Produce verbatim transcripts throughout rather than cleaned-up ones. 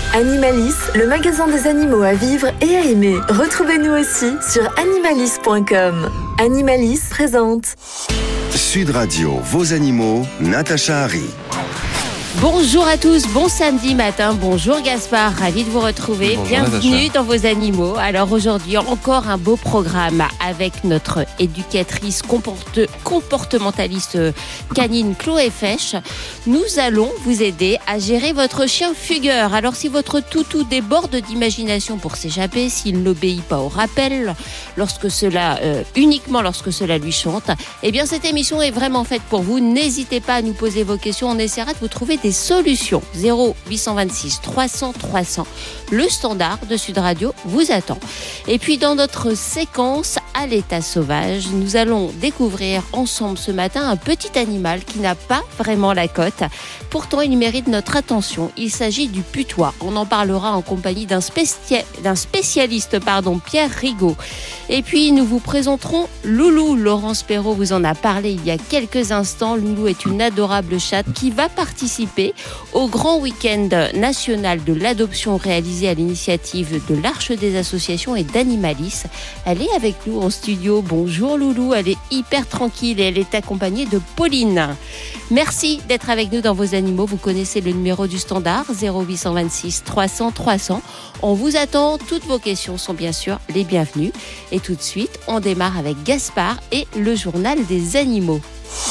Animalis, le magasin des animaux à vivre et à aimer. Retrouvez-nous aussi sur animalis point com. Animalis présente Sud Radio, vos animaux, Natacha Harry. Bonjour à tous, bon samedi matin, bonjour Gaspard, ravi de vous retrouver, bonjour, bienvenue Natacha. Dans vos animaux. Alors aujourd'hui, encore un beau programme avec notre éducatrice comporte- comportementaliste canine Chloé Fesch. Nous allons vous aider à gérer votre chien fugueur. Alors si votre toutou déborde d'imagination pour s'échapper, s'il n'obéit pas au rappel, lorsque cela, euh, uniquement lorsque cela lui chante, eh bien cette émission est vraiment faite pour vous. N'hésitez pas à nous poser vos questions, on essaiera de vous trouver des solutions. Zéro huit cent vingt-six trois cents trois cents. Le standard de Sud Radio vous attend. Et puis dans notre séquence à l'état sauvage, nous allons découvrir ensemble ce matin un petit animal qui n'a pas vraiment la cote. Pourtant, il mérite notre attention. Il s'agit du putois. On en parlera en compagnie d'un, spécia... d'un spécialiste, pardon, Pierre Rigaud. Et puis nous vous présenterons Loulou. Laurence Perrault vous en a parlé il y a quelques instants. Loulou est une adorable chatte qui va participer au grand week-end national de l'adoption réalisé à l'initiative de l'Arche des associations et d'Animalis. Elle est avec nous en studio. Bonjour Loulou, elle est hyper tranquille et elle est accompagnée de Pauline. Merci d'être avec nous dans vos animaux. Vous connaissez le numéro du standard, zéro huit cent vingt-six trois cents trois cents. On vous attend, toutes vos questions sont bien sûr les bienvenues. Et tout de suite, on démarre avec Gaspard et le journal des animaux.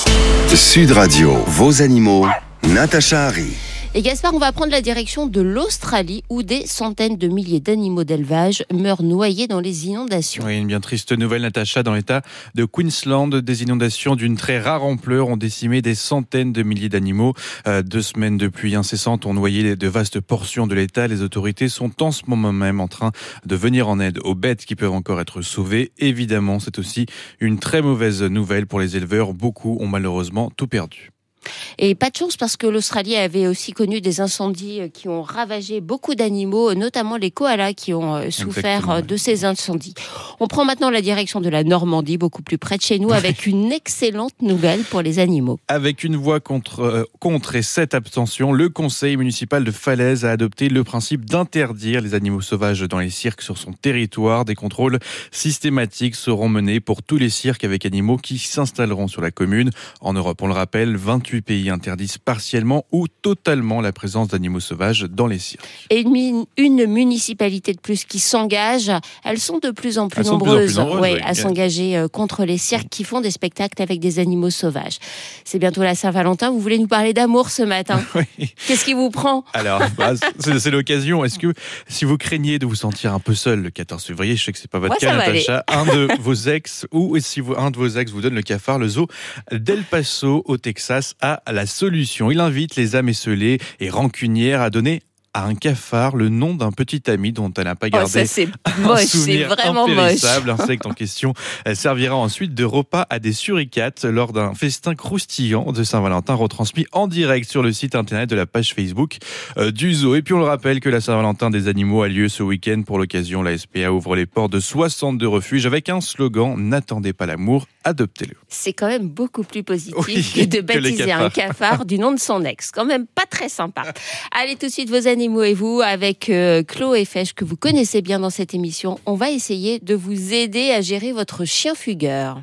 Sud Radio, vos animaux, Natacha Harry. Et Gaspard, on va prendre la direction de l'Australie où des centaines de milliers d'animaux d'élevage meurent noyés dans les inondations. Oui, une bien triste nouvelle, Natacha. Dans l'état de Queensland, des inondations d'une très rare ampleur ont décimé des centaines de milliers d'animaux. Euh, deux semaines de pluie incessante ont noyé de vastes portions de l'état. Les autorités sont en ce moment même en train de venir en aide aux bêtes qui peuvent encore être sauvées. Évidemment, c'est aussi une très mauvaise nouvelle pour les éleveurs. Beaucoup ont malheureusement tout perdu. Et pas de chance parce que l'Australie avait aussi connu des incendies qui ont ravagé beaucoup d'animaux, notamment les koalas qui ont souffert Exactement. de ces incendies. On prend maintenant la direction de la Normandie, beaucoup plus près de chez nous, avec une excellente nouvelle pour les animaux. Avec une voix contre, euh, contre et sept abstentions, le conseil municipal de Falaise a adopté le principe d'interdire les animaux sauvages dans les cirques sur son territoire. Des contrôles systématiques seront menés pour tous les cirques avec animaux qui s'installeront sur la commune. En Europe, on le rappelle, vingt-huit pays interdisent partiellement ou totalement la présence d'animaux sauvages dans les cirques. Et une, une municipalité de plus qui s'engage, elles sont de plus en plus elles nombreuses, sont de plus en plus nombreuses ouais, oui. à s'engager contre les cirques qui font des spectacles avec des animaux sauvages. C'est bientôt la Saint-Valentin, vous voulez nous parler d'amour ce matin. Oui. Qu'est-ce qui vous prend ? Alors, bah, c'est, c'est l'occasion. Est-ce que si vous craignez de vous sentir un peu seul le quatorze février, je sais que c'est pas votre Moi, cas, Natacha, un de vos ex ou si vous, un de vos ex vous donne le cafard, le zoo d'El Paso au Texas a la solution. Il invite les âmes esseulées et rancunières à donner à un cafard le nom d'un petit ami dont elle n'a pas gardé oh, ça, c'est un moche, souvenir c'est vraiment impérissable. moche. L'insecte en question elle servira ensuite de repas à des suricates lors d'un festin croustillant de Saint-Valentin retransmis en direct sur le site internet de la page Facebook euh, du zoo. Et puis on le rappelle que la Saint-Valentin des animaux a lieu ce week-end. Pour l'occasion, la S P A ouvre les portes de soixante-deux refuges avec un slogan « N'attendez pas l'amour, adoptez-le ». C'est quand même beaucoup plus positif oui, que de baptiser que un cafard du nom de son ex. Quand même pas très sympa. Allez tout de suite vos animaux et vous avec euh, Chloé Fesch que vous connaissez bien dans cette émission. On va essayer de vous aider à gérer votre chien fugueur.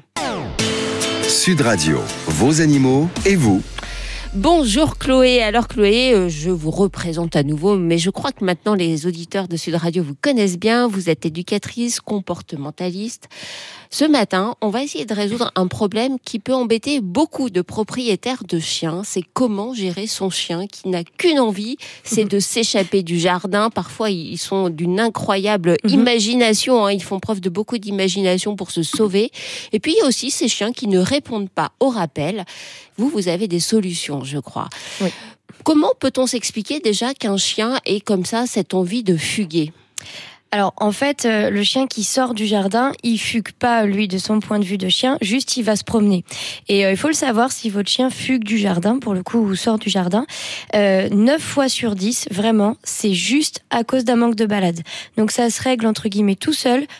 Sud Radio, vos animaux et vous. Bonjour Chloé. Alors Chloé, je vous représente à nouveau, mais je crois que maintenant les auditeurs de Sud Radio vous connaissent bien. Vous êtes éducatrice, comportementaliste. Ce matin, on va essayer de résoudre un problème qui peut embêter beaucoup de propriétaires de chiens. C'est comment gérer son chien qui n'a qu'une envie, c'est de s'échapper du jardin. Parfois, ils sont d'une incroyable imagination. Hein. Ils font preuve de beaucoup d'imagination pour se sauver. Et puis, il y a aussi ces chiens qui ne répondent pas au rappel. Vous, vous avez des solutions, je crois. Oui. Comment peut-on s'expliquer déjà qu'un chien ait comme ça cette envie de fuguer ? Alors en fait, euh, le chien qui sort du jardin, il fugue pas lui de son point de vue de chien, juste il va se promener. Et euh, il faut le savoir, si votre chien fugue du jardin, pour le coup, ou sort du jardin, euh, neuf fois sur dix, vraiment, c'est juste à cause d'un manque de balade. Donc ça se règle entre guillemets tout seul.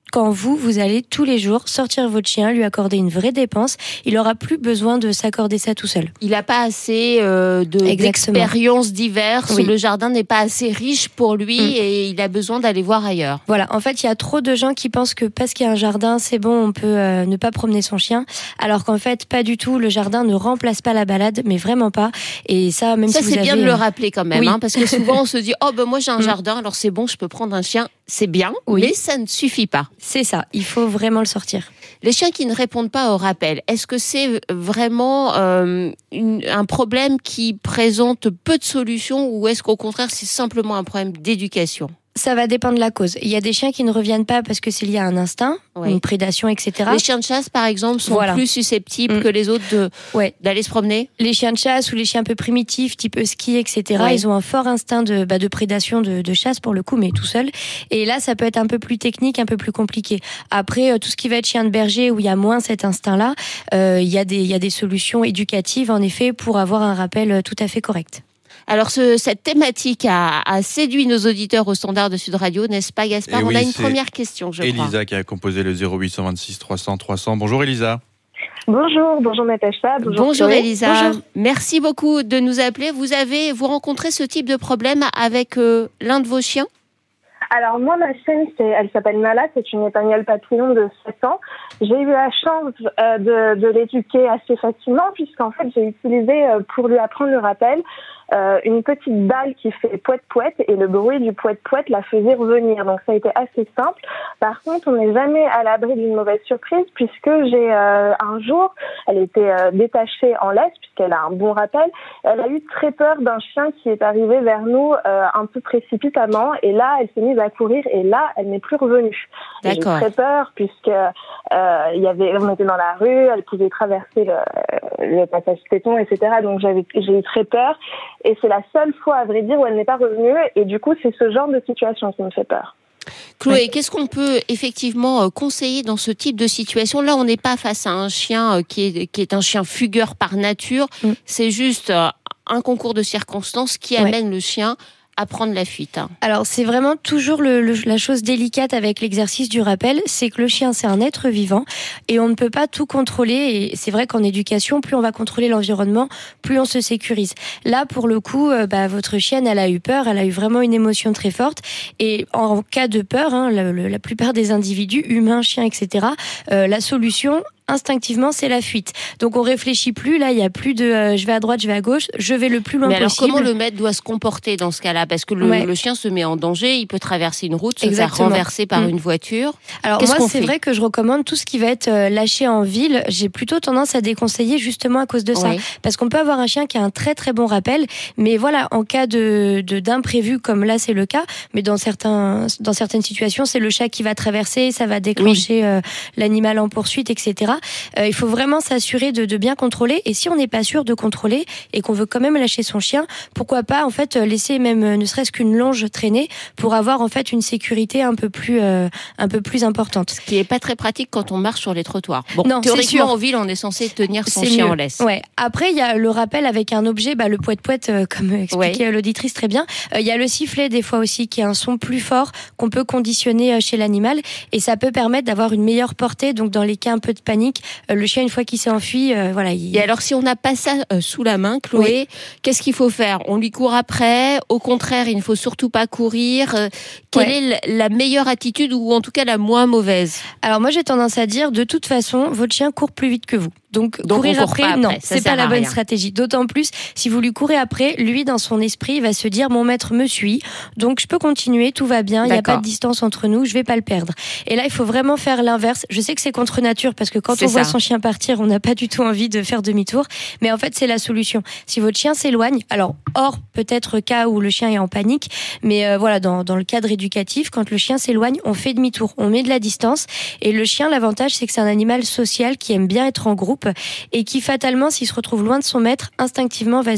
quand vous, vous allez tous les jours sortir votre chien, lui accorder une vraie dépense. Il n'aura plus besoin de s'accorder ça tout seul. Il n'a pas assez euh, de, d'expériences diverses. Oui. Le jardin n'est pas assez riche pour lui mmh. et il a besoin d'aller voir ailleurs. Voilà, en fait, il y a trop de gens qui pensent que parce qu'il y a un jardin, c'est bon, on peut euh, ne pas promener son chien. Alors qu'en fait, pas du tout. Le jardin ne remplace pas la balade, mais vraiment pas. Et ça, même ça, si vous c'est avez... bien de le rappeler quand même, oui. hein, parce que souvent on se dit, oh ben moi j'ai un mmh. jardin, alors c'est bon, je peux prendre un chien. C'est bien, oui. mais ça ne suffit pas. C'est ça, il faut vraiment le sortir. Les chiens qui ne répondent pas au rappel, est-ce que c'est vraiment euh, une, un problème qui présente peu de solutions ou est-ce qu'au contraire c'est simplement un problème d'éducation ? Ça va dépendre de la cause. Il y a des chiens qui ne reviennent pas parce que c'est lié à un instinct, oui. une prédation, et cetera. Les chiens de chasse, par exemple, sont voilà. plus susceptibles mmh. que les autres de, ouais. d'aller se promener. Les chiens de chasse ou les chiens un peu primitifs, type husky, et cetera, ouais. ils ont un fort instinct de, bah, de prédation, de, de chasse pour le coup, mais tout seul. Et là, ça peut être un peu plus technique, un peu plus compliqué. Après, tout ce qui va être chien de berger, où il y a moins cet instinct-là, euh, il y a des, il y a des solutions éducatives, en effet, pour avoir un rappel tout à fait correct. Alors, ce, cette thématique a, a séduit nos auditeurs au standard de Sud Radio, n'est-ce pas, Gaspard ? Oui, on a une première question, je Elisa crois. Elisa qui a composé le zéro huit cent vingt-six trois cents trois cents. Bonjour Elisa. Bonjour, bonjour Natacha. Bonjour, bonjour Elisa. Bonjour. Merci beaucoup de nous appeler. Vous avez, vous rencontrez ce type de problème avec euh, l'un de vos chiens ? Alors moi, ma chienne, c'est, elle s'appelle Nala, c'est une espagnole papillon de sept ans. J'ai eu la chance euh, de, de l'éduquer assez facilement puisqu'en fait, j'ai utilisé euh, pour lui apprendre le rappel euh, une petite balle qui fait pouette-pouette et le bruit du pouette-pouette la faisait revenir. Donc ça a été assez simple. Par contre, on n'est jamais à l'abri d'une mauvaise surprise puisque j'ai euh, un jour, elle était euh, détachée en laisse puisqu'elle a un bon rappel. Elle a eu très peur d'un chien qui est arrivé vers nous euh, un peu précipitamment et là, elle s'est mise à courir et là, elle n'est plus revenue. D'accord. J'ai très peur puisque euh, il y avait, on était dans la rue, elle pouvait traverser le, le passage piéton, et cetera. Donc j'avais, j'ai eu très peur et c'est la seule fois, à vrai dire, où elle n'est pas revenue et du coup, c'est ce genre de situation qui me fait peur. Chloé, ouais. Qu'est-ce qu'on peut effectivement conseiller dans ce type de situation ? Là, on n'est pas face à un chien qui est, qui est un chien fugueur par nature. Mm. C'est juste un concours de circonstances qui amène ouais. le chien à prendre la fuite. Alors, c'est vraiment toujours le, le, la chose délicate avec l'exercice du rappel, c'est que le chien, c'est un être vivant et on ne peut pas tout contrôler. Et c'est vrai qu'en éducation, plus on va contrôler l'environnement, plus on se sécurise. Là, pour le coup, euh, bah, votre chienne, elle a eu peur, elle a eu vraiment une émotion très forte. Et en cas de peur, hein, la, la plupart des individus, humains, chiens, et cetera, euh, la solution, instinctivement, c'est la fuite. Donc on réfléchit plus, là il y a plus de euh, je vais à droite, je vais à gauche, je vais le plus loin possible. Mais possible. alors comment le maître doit se comporter dans ce cas-là ? Parce que le, ouais. le chien se met en danger, il peut traverser une route, se Exactement. faire renverser par mmh. une voiture. Alors Qu'est-ce moi qu'on c'est fait ? vrai que je recommande tout ce qui va être euh, lâché en ville. J'ai plutôt tendance à déconseiller justement à cause de ça. Oui. Parce qu'on peut avoir un chien qui a un très très bon rappel, mais voilà, en cas de, de d'imprévu comme là c'est le cas, mais dans certains dans certaines situations c'est le chat qui va traverser, ça va déclencher oui. euh, l'animal en poursuite, et cetera. Euh, il faut vraiment s'assurer de, de bien contrôler. Et si on n'est pas sûr de contrôler et qu'on veut quand même lâcher son chien, pourquoi pas en fait laisser même ne serait-ce qu'une longe traîner pour avoir en fait une sécurité un peu plus euh, un peu plus importante. Ce qui est pas très pratique quand on marche sur les trottoirs. Bon, non, théoriquement en ville, on est censé tenir son c'est chien mieux. en laisse. Ouais. Après, il y a le rappel avec un objet, bah le pouette-pouette, euh, comme expliquait ouais. l'auditrice très bien. Il euh, y a le sifflet des fois aussi, qui est un son plus fort qu'on peut conditionner chez l'animal, et ça peut permettre d'avoir une meilleure portée. Donc dans les cas un peu de panique, euh, le chien une fois qu'il s'est enfui, euh, voilà. Il... Et alors si on n'a pas ça euh, sous la main, Chloé, oui. qu'est-ce qu'il faut faire ? On lui court après ? Au contraire, il ne faut surtout pas courir. Euh, quelle ouais. est la meilleure attitude ou en tout cas la moins mauvaise ? Alors moi j'ai tendance à dire, de toute façon, votre chien court plus vite que vous. Donc, Donc courir après, après, non, ça c'est pas la bonne rien. stratégie. D'autant plus, si vous lui courez après, lui, dans son esprit, il va se dire, mon maître me suit, donc je peux continuer, tout va bien, il n'y a pas de distance entre nous, je vais pas le perdre. Et là, il faut vraiment faire l'inverse. Je sais que c'est contre nature, parce que quand c'est on ça. voit son chien partir, on n'a pas du tout envie de faire demi-tour, mais en fait, c'est la solution. Si votre chien s'éloigne, alors, hors peut-être cas où le chien est en panique, mais euh, voilà, dans, dans le cadre éducatif, quand le chien s'éloigne, on fait demi-tour, on met de la distance, et le chien, l'avantage, c'est que c'est un animal social qui aime bien être en groupe, et qui fatalement, s'il se retrouve loin de son maître, instinctivement va se dire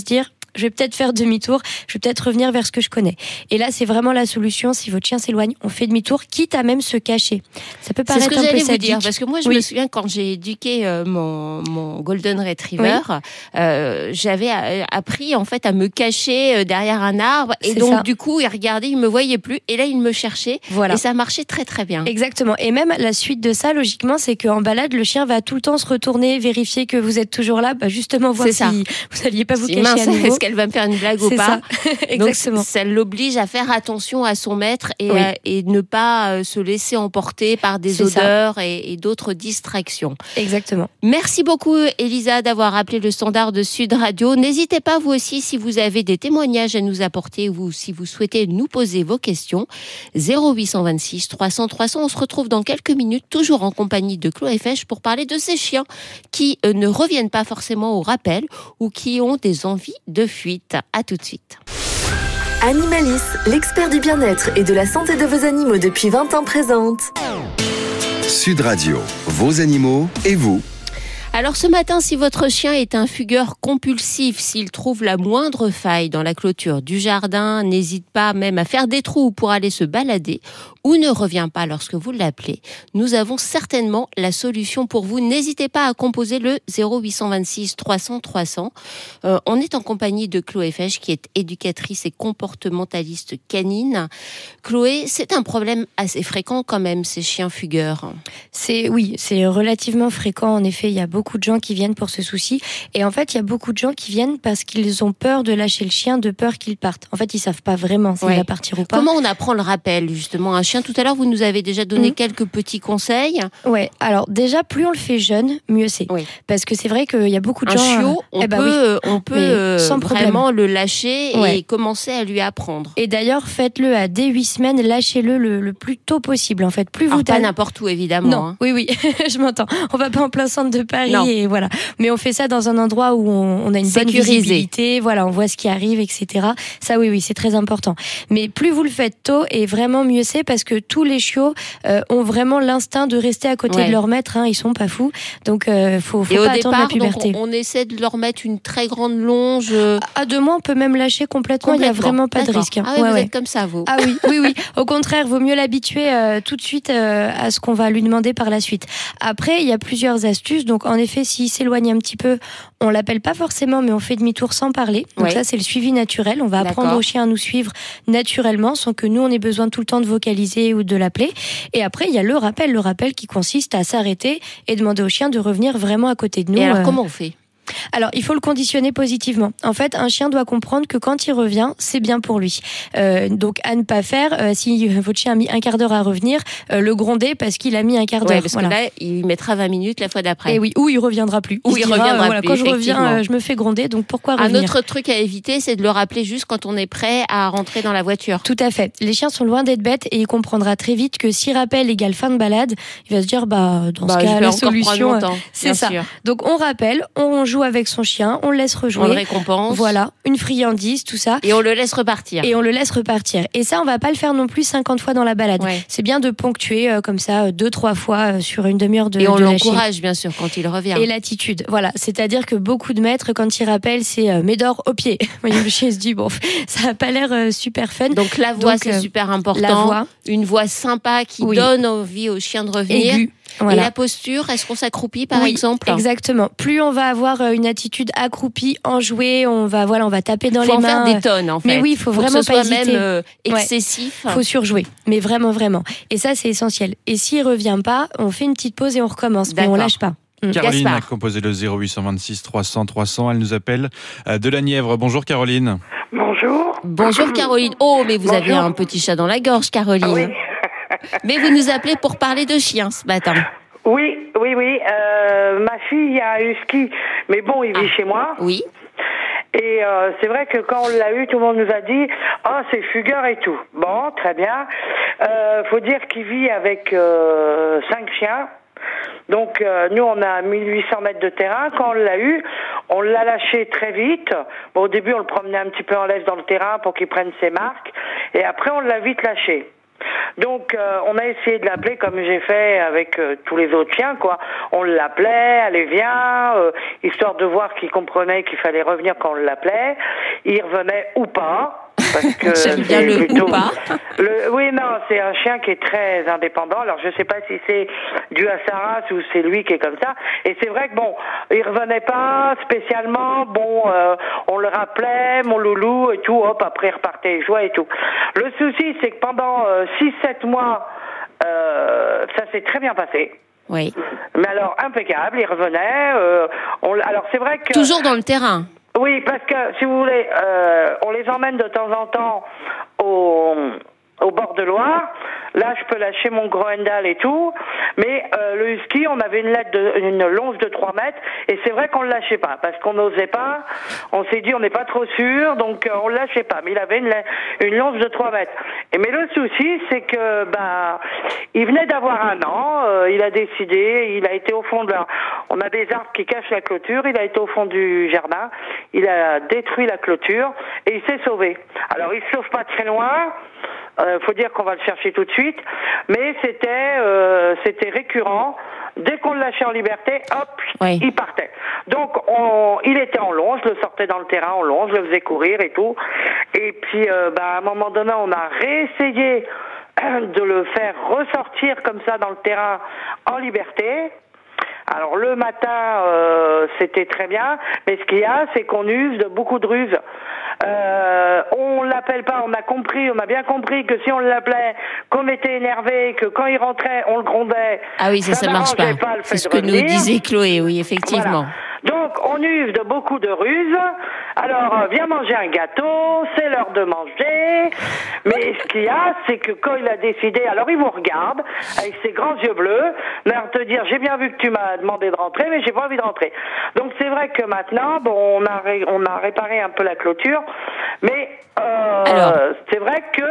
je vais peut-être faire demi-tour, je vais peut-être revenir vers ce que je connais. Et là, c'est vraiment la solution. Si votre chien s'éloigne, on fait demi-tour, quitte à même se cacher. Ça peut paraître un peu sadique. C'est ce que j'allais vous dire, parce que moi, je oui. me souviens quand j'ai éduqué euh, mon, mon Golden Retriever, oui. euh, j'avais appris en fait à me cacher derrière un arbre, et c'est donc ça. du coup, il regardait, il me voyait plus, et là, il me cherchait, voilà. et ça marchait très très bien. Exactement. Et même la suite de ça, logiquement, c'est qu'en balade, le chien va tout le temps se retourner, vérifier que vous êtes toujours là, bah justement voir si vous n'alliez pas vous si cacher mince, à nouveau. Est-ce qu'elle va me faire une blague ou c'est pas? Ça. Exactement. Donc, ça l'oblige à faire attention à son maître et, oui. à, et ne pas se laisser emporter par des c'est odeurs et, et d'autres distractions. Exactement. Merci beaucoup, Elisa, d'avoir appelé le standard de Sud Radio. N'hésitez pas, vous aussi, si vous avez des témoignages à nous apporter ou si vous souhaitez nous poser vos questions. zéro huit cent vingt-six trois cents trois cents. On se retrouve dans quelques minutes, toujours en compagnie de Chloé Fesch, pour parler de ces chiens qui euh, ne reviennent pas forcément au rappel ou qui ont des envies de fuite. À tout de suite. Animalis, l'expert du bien-être et de la santé de vos animaux depuis vingt ans présente. Sud Radio, vos animaux et vous. Alors ce matin, si votre chien est un fugueur compulsif, s'il trouve la moindre faille dans la clôture du jardin, n'hésite pas même à faire des trous pour aller se balader ou ne revient pas lorsque vous l'appelez, nous avons certainement la solution pour vous. N'hésitez pas à composer le zéro huit cent vingt-six trois cents trois cents. Euh, on est en compagnie de Chloé Fesch, qui est éducatrice et comportementaliste canine. Chloé, c'est un problème assez fréquent quand même, ces chiens fugueurs. C'est, oui, c'est relativement fréquent. En effet, il y a beaucoup de gens qui viennent pour ce souci. Et en fait, il y a beaucoup de gens qui viennent parce qu'ils ont peur de lâcher le chien, de peur qu'il parte. En fait, ils savent pas vraiment s'il ouais. va partir ou pas. Comment on apprend le rappel, justement, un chien? Tout à l'heure, vous nous avez déjà donné mmh. quelques petits conseils. Ouais. Alors déjà, plus on le fait jeune, mieux c'est. Oui. Parce que c'est vrai qu'il y a beaucoup de un gens. Un chiot, on eh ben peut, oui. on peut euh, sans vraiment le lâcher ouais. et commencer à lui apprendre. Et d'ailleurs, faites-le à dès huit semaines. Lâchez-le le, le plus tôt possible. En fait, plus Alors vous pas n'importe où, évidemment. Non. Hein. Oui, oui. Je m'entends. On va pas en plein centre de Paris non. et voilà. Mais on fait ça dans un endroit où on, on a une sécurisé. Bonne visibilité. Voilà, on voit ce qui arrive, et cetera. Ça, oui, oui, c'est très important. Mais plus vous le faites tôt, et vraiment mieux c'est, parce que tous les chiots euh, ont vraiment l'instinct de rester à côté ouais. de leur maître. Hein, ils sont pas fous. Donc, euh, faut, faut et pas au attendre départ, la puberté. Donc on, on essaie de leur mettre une très grande longe. À deux mois, on peut même lâcher complètement. Il y a vraiment pas D'accord. de risque. Hein. Ah oui, ouais, vous ouais. êtes comme ça, vous. Ah oui, oui, oui. Au contraire, vaut mieux l'habituer euh, tout de suite euh, à ce qu'on va lui demander par la suite. Après, il y a plusieurs astuces. Donc, en effet, s'il s'éloigne un petit peu, on l'appelle pas forcément, mais on fait demi-tour sans parler. Donc oui. ça, c'est le suivi naturel. On va D'accord. apprendre au chien à nous suivre naturellement, sans que nous, on ait besoin tout le temps de vocaliser ou de l'appeler. Et après, il y a le rappel. Le rappel qui consiste à s'arrêter et demander au chien de revenir vraiment à côté de nous. Et alors, euh... comment on fait ? Alors, il faut le conditionner positivement. En fait, un chien doit comprendre que quand il revient, c'est bien pour lui. Euh, donc, à ne pas faire, euh, si votre chien a mis un quart d'heure à revenir, euh, le gronder parce qu'il a mis un quart d'heure. Ouais, parce voilà. que là, il mettra vingt minutes la fois d'après. Et oui, ou il reviendra plus. Ou il, il dira, reviendra euh, voilà, plus, quand je reviens, euh, je me fais gronder, donc pourquoi revenir ? Un autre truc à éviter, c'est de le rappeler juste quand on est prêt à rentrer dans la voiture. Tout à fait. Les chiens sont loin d'être bêtes et il comprendra très vite que si rappel égale fin de balade, il va se dire, bah, dans bah, ce cas, la solution, c'est ça. Sûr. Donc, on rappelle, on joue avec son chien, on le laisse rejouer. On le récompense. Voilà, une friandise, tout ça. Et on le laisse repartir. Et on le laisse repartir. Et ça, on va pas le faire non plus cinquante fois dans la balade. Ouais. C'est bien de ponctuer euh, comme ça deux, trois fois euh, sur une demi-heure de Et on de l'encourage, lâcher. bien sûr, quand il revient. Et l'attitude, voilà. C'est-à-dire que beaucoup de maîtres, quand ils rappellent, c'est euh, Médor au pied. Le chien se dit, bon, ça a pas l'air euh, super fun. Donc la voix, Donc, c'est euh, super important. La voix. Une voix sympa qui oui. donne envie au chien de revenir. Aiguë. Voilà. Et la posture, est-ce qu'on s'accroupit par oui, exemple ? Exactement. Plus on va avoir une attitude accroupie, enjouée, on va voilà, on va taper dans faut les en mains. Faire des tonnes en fait. Mais oui, il faut, faut vraiment que ce pas soit hésiter. Même euh, excessif. Ouais. Faut surjouer, mais vraiment vraiment. Et ça c'est essentiel. Et s'il revient pas, on fait une petite pause et on recommence, mais on lâche pas. Caroline Gaspard. a composé le zéro huit cent vingt-six trois cents trois cents. Elle nous appelle de la Nièvre. Bonjour Caroline. Bonjour. Bonjour Caroline. Oh, mais vous Bonjour. avez un petit chat dans la gorge, Caroline. Ah oui. Mais vous nous appelez pour parler de chiens ce matin. Oui, oui, oui. Euh, ma fille a un husky, mais bon, il vit ah. chez moi. Oui. Et euh, c'est vrai que quand on l'a eu, tout le monde nous a dit « Ah, oh, c'est fugueur et tout ». Bon, très bien. Euh, faut dire qu'il vit avec euh, cinq chiens. Donc euh, nous on a mille huit cents mètres de terrain. Quand on l'a eu, on l'a lâché très vite. Bon, au début on le promenait un petit peu en laisse dans le terrain pour qu'il prenne ses marques, et après on l'a vite lâché. Donc euh, on a essayé de l'appeler comme j'ai fait avec euh, tous les autres chiens, quoi. On l'appelait, allez viens, euh, histoire de voir qu'il comprenait qu'il fallait revenir quand on l'appelait. Il revenait ou pas. Parce que j'aime bien le plutôt... ou pas. Le... Oui, non, c'est un chien qui est très indépendant. Alors, je sais pas si c'est dû à sa race ou c'est lui qui est comme ça. Et c'est vrai que bon, il revenait pas spécialement. Bon, euh, on le rappelait, mon loulou et tout. Hop, après il repartait jouer et tout. Le souci, c'est que pendant euh, six sept mois, euh, ça s'est très bien passé. Oui. Mais alors, impeccable, il revenait. Euh, on... Alors, c'est vrai que... Toujours dans le terrain. Oui, parce que, si vous voulez, euh, on les emmène de temps en temps au, au bord de Loire. Là, je peux lâcher mon Groendal et tout. Mais euh, le husky, on avait une, lettre de, une longe de trois mètres. Et c'est vrai qu'on le lâchait pas, parce qu'on n'osait pas. On s'est dit, on n'est pas trop sûr, donc euh, on le lâchait pas. Mais il avait une, une longe de trois mètres. Et, mais le souci, c'est que bah, il venait d'avoir un an. Euh, il a décidé, il a été au fond de la... On a des arbres qui cachent la clôture. Il a été au fond du jardin. Il a détruit la clôture et il s'est sauvé. Alors, il se sauve pas très loin. Euh, faut dire qu'on va le chercher tout de suite, mais c'était euh, c'était récurrent. Dès qu'on le lâchait en liberté, hop, oui. il partait. Donc, on, il était en longe, je le sortais dans le terrain en longe, je le faisais courir et tout. Et puis, euh, bah, à un moment donné, on a réessayé de le faire ressortir comme ça dans le terrain en liberté. Alors le matin, euh, c'était très bien, mais ce qu'il y a, c'est qu'on use de beaucoup de ruses. Euh, on l'appelle pas, on a compris, on a bien compris que si on l'appelait, qu'on était énervé, que quand il rentrait, on le grondait. Ah oui, ça, ça, ça marche pas. pas le fait c'est ce de que revenir. nous disait Chloé, oui, effectivement. Voilà. Donc, on use de beaucoup de ruses. Alors, euh, viens manger un gâteau, c'est l'heure de manger. Mais ce qu'il y a, c'est que quand il a décidé, alors il vous regarde avec ses grands yeux bleus, l'air de te dire, j'ai bien vu que tu m'as demandé de rentrer, mais j'ai pas envie de rentrer. Donc, c'est vrai que maintenant, bon, on a, ré, on a réparé un peu la clôture, mais euh, alors c'est vrai que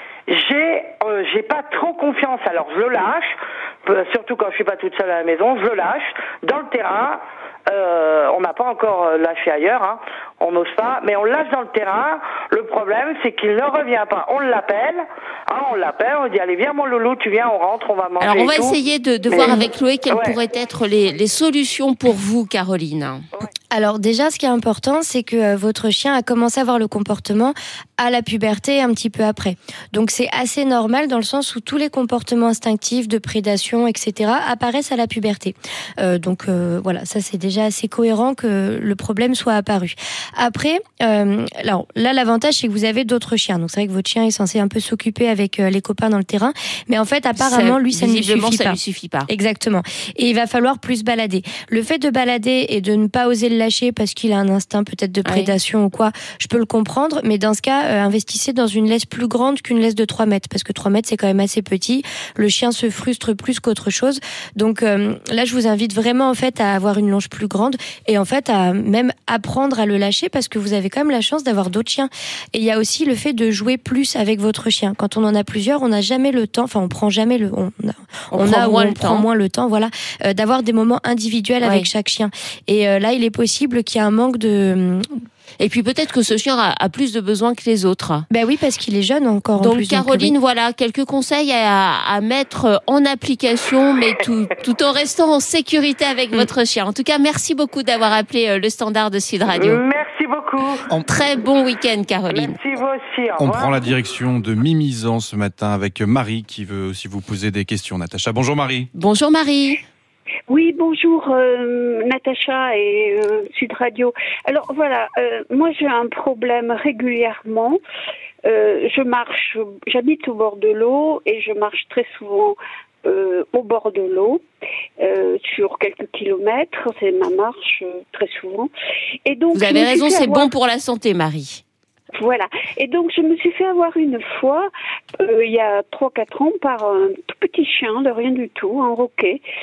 j'ai euh, j'ai pas trop confiance. Alors, je le lâche, euh, surtout quand je suis pas toute seule à la maison, je le lâche dans le terrain. Euh, on n'a pas encore lâché ailleurs, hein. On n'ose pas, mais on lâche dans le terrain. Le problème, c'est qu'il ne revient pas. On l'appelle, hein, on l'appelle, on dit allez viens mon loulou, tu viens, on rentre, on va manger. Alors on va et essayer tout. de, de mais... voir avec Chloé quelles ouais. pourraient être les, les solutions pour vous, Caroline. Ouais. Alors déjà, ce qui est important, c'est que euh, votre chien a commencé à avoir le comportement à la puberté et un petit peu après. Donc c'est assez normal dans le sens où tous les comportements instinctifs de prédation, et cetera apparaissent à la puberté. Euh, donc euh, voilà, ça c'est déjà assez cohérent que le problème soit apparu. Après, euh, alors, là l'avantage c'est que vous avez d'autres chiens. Donc c'est vrai que votre chien est censé un peu s'occuper avec euh, les copains dans le terrain, mais en fait apparemment ça, lui ça ne lui suffit ça pas. Lui suffit pas. Exactement. Et il va falloir plus balader. Le fait de balader et de ne pas oser le lâcher parce qu'il a un instinct peut-être de prédation oui. ou quoi, je peux le comprendre, mais dans ce cas, euh, investissez dans une laisse plus grande qu'une laisse de trois mètres, parce que trois mètres c'est quand même assez petit, le chien se frustre plus qu'autre chose, donc euh, là je vous invite vraiment en fait à avoir une longe plus grande, et en fait à même apprendre à le lâcher, parce que vous avez quand même la chance d'avoir d'autres chiens. Et il y a aussi le fait de jouer plus avec votre chien. Quand on en a plusieurs, on n'a jamais le temps, enfin on prend jamais le, on a, on, on prend a moins on le prend temps. moins le temps, voilà, euh, d'avoir des moments individuels ouais. avec chaque chien. Et euh, là il est possible qu'il y ait un manque de... Et puis peut-être que ce chien a, a plus de besoins que les autres. Ben oui, parce qu'il est jeune encore. Donc en plus, Caroline, donc, oui. voilà quelques conseils à, à mettre en application, mais tout, tout en restant en sécurité avec votre chien. En tout cas, merci beaucoup d'avoir appelé le standard de Sud Radio. Merci beaucoup. En très bon week-end, Caroline. Merci vous aussi. Au On revoir. prend la direction de Mimizan ce matin avec Marie qui veut aussi vous poser des questions. Natacha, bonjour Marie. Bonjour Marie. Oui, bonjour euh, Natacha et euh, Sud Radio. Alors voilà, euh, moi j'ai un problème régulièrement. Euh, je marche, j'habite au bord de l'eau et je marche très souvent euh, au bord de l'eau euh, sur quelques kilomètres. C'est ma marche euh, très souvent. Et donc vous avez raison, c'est avoir... bon pour la santé, Marie. Voilà. Et donc, je me suis fait avoir une fois, euh, il y a trois quatre ans, par un tout petit chien, de rien du tout, un roquet.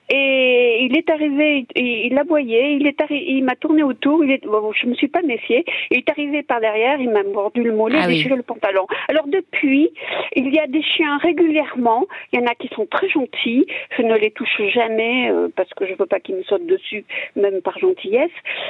Et il est arrivé, il, il aboyait, il est arri- il m'a tourné autour, il est, bon, je me suis pas méfiée, il est arrivé par derrière, il m'a mordu le mollet, Ah déchiré oui. le pantalon. Alors depuis, il y a des chiens régulièrement, il y en a qui sont très gentils, je ne les touche jamais euh, parce que je veux pas qu'ils me sautent dessus, même par gentillesse,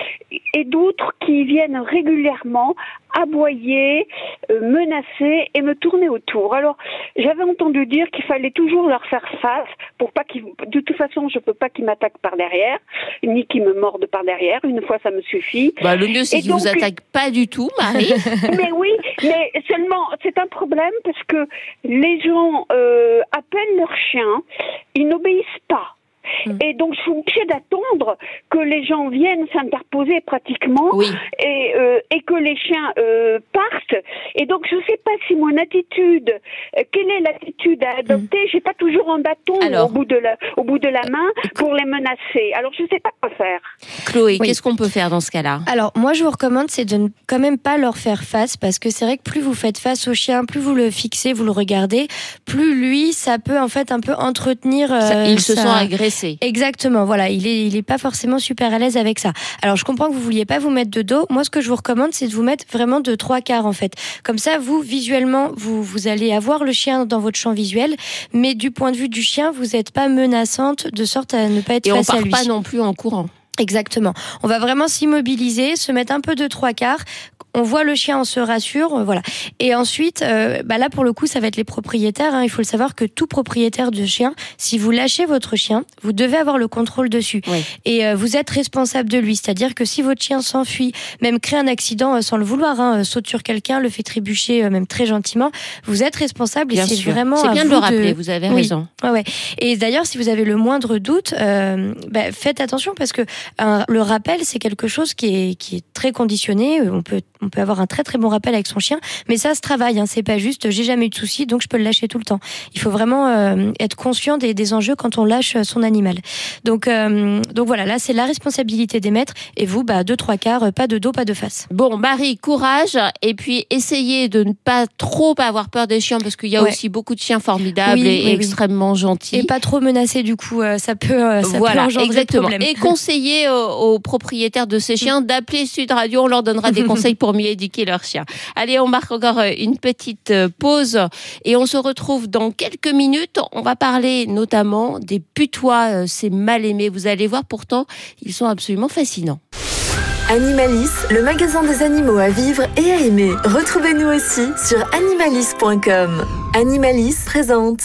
et d'autres qui viennent régulièrement aboyer, euh, menacer et me tourner autour. Alors, j'avais entendu dire qu'il fallait toujours leur faire face pour pas qu'ils, de toute façon, je peux pas qu'ils m'attaquent par derrière, ni qu'ils me mordent par derrière. Une fois, ça me suffit. Bah, le mieux, c'est Et qu'ils vous donc- attaquent pas du tout, Marie. Mais oui, mais seulement, c'est un problème parce que les gens euh, appellent leurs chiens, ils n'obéissent pas. Et donc, je suis obligée d'attendre que les gens viennent s'interposer pratiquement Oui. et, euh, et que les chiens euh, partent. Et donc, je ne sais pas si mon attitude, euh, quelle est l'attitude à adopter. J'ai pas toujours un bâton Alors. au bout de la, au bout de la main pour les menacer. Alors, je ne sais pas quoi faire. Chloé, Oui. qu'est-ce qu'on peut faire dans ce cas-là? Alors, moi, je vous recommande, c'est de ne quand même pas leur faire face, parce que c'est vrai que plus vous faites face au chien, plus vous le fixez, vous le regardez, plus lui, ça peut en fait un peu entretenir. Ça- euh, Ils se sa- sont agressés. Exactement, voilà, il est, il est pas forcément super à l'aise avec ça. Alors, je comprends que vous vouliez pas vous mettre de dos. Moi, ce que je vous recommande, c'est de vous mettre vraiment de trois quarts, en fait. Comme ça, vous, visuellement, vous, vous allez avoir le chien dans votre champ visuel, mais du point de vue du chien, vous n'êtes pas menaçante de sorte à ne pas être Et on face à part lui. pas non plus en courant. Exactement. On va vraiment s'immobiliser, se mettre un peu de trois quarts. On voit le chien, on se rassure, euh, voilà. Et ensuite, euh, bah là pour le coup, ça va être les propriétaires. Hein. Il faut le savoir que tout propriétaire de chien, si vous lâchez votre chien, vous devez avoir le contrôle dessus. Oui. Et euh, vous êtes responsable de lui. C'est-à-dire que si votre chien s'enfuit, même crée un accident euh, sans le vouloir, hein, euh, saute sur quelqu'un, le fait trébucher, euh, même très gentiment, vous êtes responsable. Bien et c'est sûr. vraiment C'est à bien de vous le rappeler, vous avez Oui. raison. Ouais, ouais. Et d'ailleurs, si vous avez le moindre doute, euh, bah, faites attention parce que un- le rappel, c'est quelque chose qui est, qui est très conditionné. On peut, on peut avoir un très très bon rappel avec son chien, mais ça se travaille. Hein. C'est pas juste, j'ai jamais eu de soucis, donc je peux le lâcher tout le temps. Il faut vraiment euh, être conscient des, des enjeux quand on lâche son animal. Donc, euh, donc voilà, là c'est la responsabilité des maîtres. Et vous, bah deux trois quarts, pas de dos, pas de face. Bon, Marie, courage. Et puis, essayez de ne pas trop avoir peur des chiens parce qu'il y a Ouais. aussi beaucoup de chiens formidables Oui, et oui, oui. extrêmement gentils. Et pas trop menacé du coup, euh, ça peut, euh, ça peut Voilà, engendrer exactement. de problèmes. Et conseillez aux, aux propriétaires de ces chiens d'appeler Sud Radio. On leur donnera des conseils pour mieux éduquer leurs chiens. Allez, on marque encore une petite pause et on se retrouve dans quelques minutes. On va parler notamment des putois, ces mal aimés. Vous allez voir, pourtant, ils sont absolument fascinants. Animalis, le magasin des animaux à vivre et à aimer. Retrouvez-nous aussi sur animalis point com. Animalis présente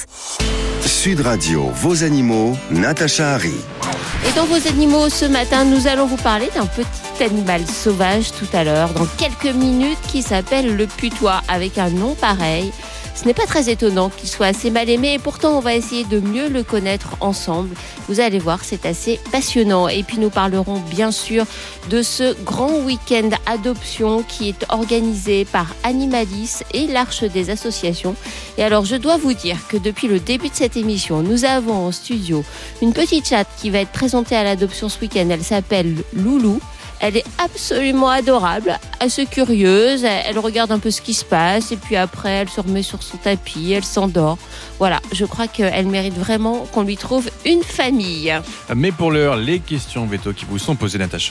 Sud Radio, vos animaux, Natacha Harry. Et dans vos animaux, ce matin, nous allons vous parler d'un petit animal sauvage tout à l'heure, dans quelques minutes, qui s'appelle le putois, avec un nom pareil. Ce n'est pas très étonnant qu'il soit assez mal aimé et pourtant on va essayer de mieux le connaître ensemble. Vous allez voir, c'est assez passionnant. Et puis nous parlerons bien sûr de ce grand week-end adoption qui est organisé par Animalis et l'Arche des associations. Et alors je dois vous dire que depuis le début de cette émission, nous avons en studio une petite chatte qui va être présentée à l'adoption ce week-end. Elle s'appelle Loulou. Elle est absolument adorable, assez curieuse, elle regarde un peu ce qui se passe et puis après elle se remet sur son tapis, elle s'endort. Voilà, je crois qu'elle mérite vraiment qu'on lui trouve une famille. Mais pour l'heure, les questions veto qui vous sont posées, Natacha.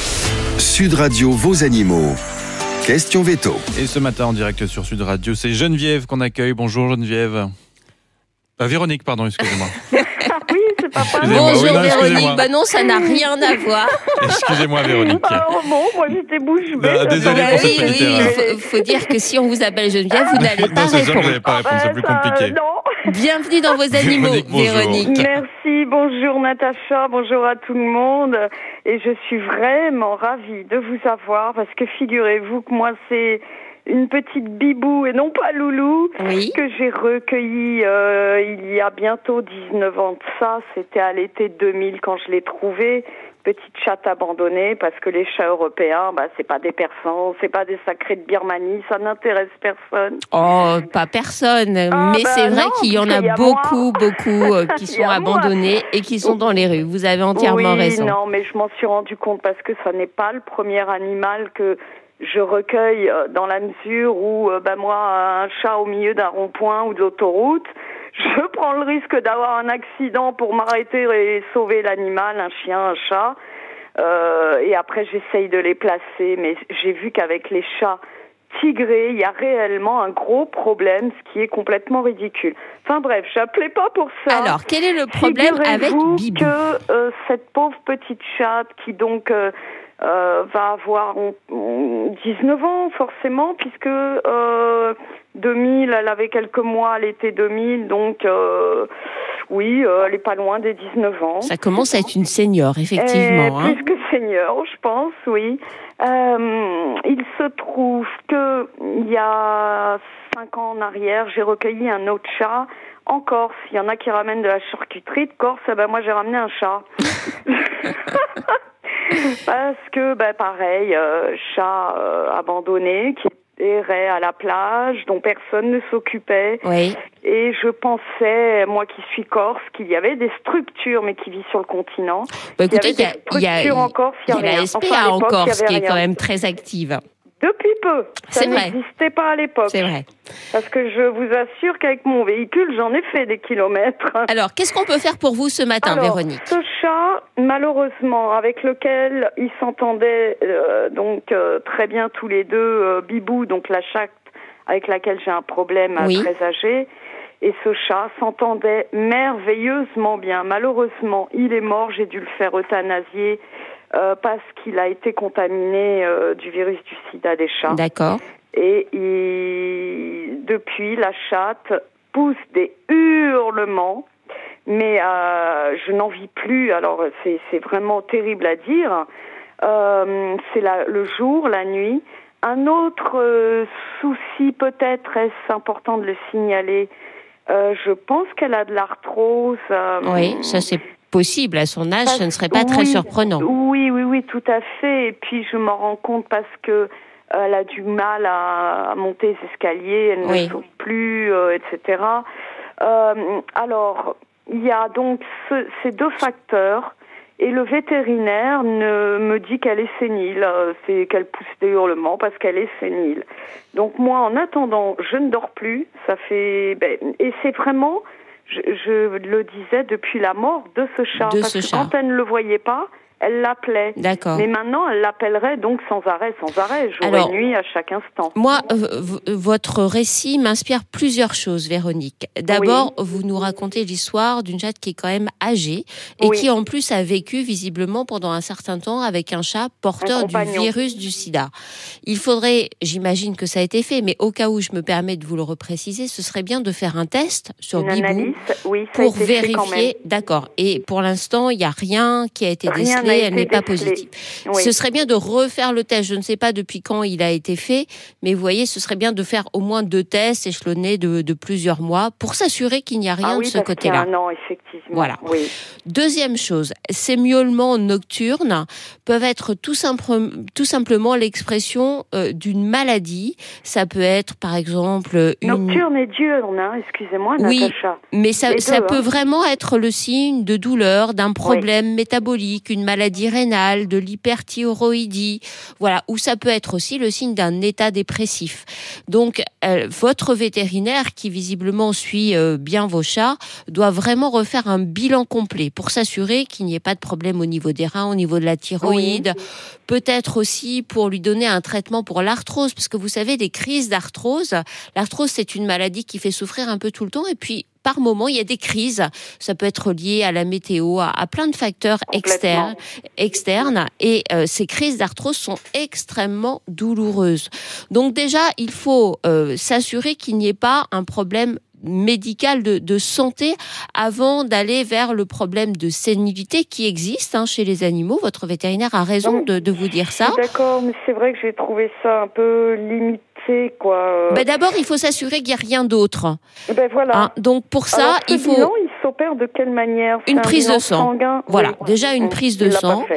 Sud Radio, vos animaux. Question veto. Et ce matin en direct sur Sud Radio, c'est Geneviève qu'on accueille. Bonjour Geneviève. Euh, Véronique, pardon, excusez-moi. Oui, c'est papa. Excusez-moi, Bonjour oui, non, excusez-moi. Véronique, bah non, ça n'a rien à voir. Excusez-moi Véronique. Alors bon, moi j'étais bouche bée. Ah, désolé Bah pour oui, cette oui, petite il erreur. faut, faut dire que si on vous appelle Geneviève, vous n'allez pas Non, c'est sûr que vous répondre. n'allez pas répondre, c'est plus compliqué. non. Bienvenue dans vos animaux, Véronique, bonjour. Véronique. Merci, bonjour Natacha, bonjour à tout le monde. Et je suis vraiment ravie de vous avoir parce que figurez-vous que moi c'est une petite bibou et non pas loulou Oui. que j'ai recueillie euh, il y a bientôt dix-neuf ans de ça. C'était à l'été deux mille quand je l'ai trouvée. Petite chatte abandonnée parce que les chats européens, bah, c'est pas des persans, c'est pas des sacrés de Birmanie, ça n'intéresse personne. Oh, pas personne, Ah, mais bah c'est vrai non, qu'il y en parce a qu'il y a beaucoup, moi. beaucoup euh, qui Il y sont a moi. abandonnés et qui sont dans les rues. Vous avez entièrement oui, raison. non, mais je m'en suis rendu compte parce que ça n'est pas le premier animal que je recueille euh, dans la mesure où, euh, bah, moi, un chat au milieu d'un rond-point ou de l'autoroute, je prends le risque d'avoir un accident pour m'arrêter et sauver l'animal, un chien, un chat. Euh, et après, j'essaye de les placer. Mais j'ai vu qu'avec les chats tigrés, il y a réellement un gros problème, ce qui est complètement ridicule. Enfin bref, j'appelais pas pour ça. Alors, quel est le problème avec Bibou ? que euh, cette pauvre petite chatte qui donc euh, euh, va avoir on, on, dix-neuf ans forcément, puisque euh, deux mille, elle avait quelques mois à l'été deux mille, donc euh, oui, euh, elle est pas loin des dix-neuf ans. Ça commence à être une senior, effectivement. Euh, hein. Plus que senior, je pense, oui. Euh, il se trouve que il y a cinq ans en arrière, j'ai recueilli un autre chat en Corse. Il y en a qui ramènent de la charcuterie de Corse. Eh ben moi, j'ai ramené un chat. Parce que, ben pareil, euh, chat euh, abandonné qui errait à la plage, dont personne ne s'occupait. Oui. Et je pensais, moi qui suis corse, qu'il y avait des structures, mais qui vit sur le continent. Bah, écoutez, il y avait des structures en Corse, il y a avait la S P A enfin, en Corse qui est rien. quand même très active. Depuis peu. Ça C'est vrai. n'existait pas à l'époque. C'est vrai. Parce que je vous assure qu'avec mon véhicule, j'en ai fait des kilomètres. Alors, qu'est-ce qu'on peut faire pour vous ce matin, Alors, Véronique ? Ce chat, malheureusement, avec lequel ils s'entendaient euh, donc euh, très bien tous les deux, euh, Bibou, donc la chatte avec laquelle j'ai un problème Oui. très âgé, et ce chat s'entendait merveilleusement bien. Malheureusement, il est mort, j'ai dû le faire euthanasier euh, parce qu'il a été contaminé euh, du virus du sida des chats. D'accord. Et il, depuis, la chatte pousse des hurlements, mais euh, je n'en vis plus. Alors, c'est, c'est vraiment terrible à dire. Euh, c'est la, le jour, la nuit. Un autre euh, souci, peut-être est-ce important de le signaler, euh, je pense qu'elle a de l'arthrose. Euh, Oui, ça c'est possible. À son âge, parce, ce ne serait pas très oui, surprenant. Oui, oui, oui, tout à fait. Et puis, je m'en rends compte parce que elle a du mal à, à monter les escaliers, elle oui. ne saute plus, euh, et cetera. Euh, alors, il y a donc ce, ces deux facteurs. Et le vétérinaire ne me dit qu'elle est sénile, c'est qu'elle pousse des hurlements parce qu'elle est sénile. Donc moi, en attendant, je ne dors plus. Ça fait ben, et c'est vraiment, je, je le disais depuis la mort de ce chat, de parce ce que chat. quand elle ne le voyait pas, elle l'appelait. D'accord. Mais maintenant, elle l'appellerait donc sans arrêt, sans arrêt, jour Alors, et nuit, à chaque instant. Moi, euh, v- votre récit m'inspire plusieurs choses, Véronique. D'abord, oui. vous nous racontez l'histoire d'une chatte qui est quand même âgée et oui. qui, en plus, a vécu visiblement pendant un certain temps avec un chat porteur un du virus du sida. Il faudrait, j'imagine que ça a été fait, mais au cas où je me permets de vous le repréciser, ce serait bien de faire un test sur Une Bibou analyse, oui, ça pour a été vérifier. Fait quand même. D'accord. Et pour l'instant, il n'y a rien qui a été rien décelé, elle n'est décelé. pas positive. Oui. Ce serait bien de refaire le test. Je ne sais pas depuis quand il a été fait, mais vous voyez, ce serait bien de faire au moins deux tests échelonnés de, de plusieurs mois pour s'assurer qu'il n'y a rien ah oui, de ce parce côté-là. qu'il y a un an, effectivement. Voilà. Oui. Deuxième chose, ces miaulements nocturnes peuvent être tout, simple, tout simplement l'expression euh, d'une maladie. Ça peut être, par exemple, une... Nocturne et diurne, hein, excusez-moi, oui, Natacha. mais ça, deux, ça hein. peut vraiment être le signe de douleur, d'un problème oui. métabolique, une maladie rénale, de l'hyperthyroïdie, voilà, ou ça peut être aussi le signe d'un état dépressif. Donc, euh, votre vétérinaire, qui visiblement suit euh, bien vos chats, doit vraiment refaire un bilan complet pour s'assurer qu'il n'y ait pas de problème au niveau des reins, au niveau de la thyroïde, oui. peut-être aussi pour lui donner un traitement pour l'arthrose, parce que vous savez, des crises d'arthrose, l'arthrose c'est une maladie qui fait souffrir un peu tout le temps, et puis par moment, il y a des crises. Ça peut être lié à la météo, à, à plein de facteurs externes, externes. Et euh, ces crises d'arthrose sont extrêmement douloureuses. Donc déjà, il faut euh, s'assurer qu'il n'y ait pas un problème médical de, de santé avant d'aller vers le problème de sénilité qui existe hein, chez les animaux. Votre vétérinaire a raison de, de vous dire ça. D'accord, mais c'est vrai que j'ai trouvé ça un peu limité. Quoi. Ben d'abord, il faut s'assurer qu'il n'y a rien d'autre. Ben voilà. Hein, donc pour ça, Alors, il faut bilan, il s'opère de quelle manière? Une c'est prise de sang. Sanguin. Voilà, oui. déjà une Mmh. prise de il sang.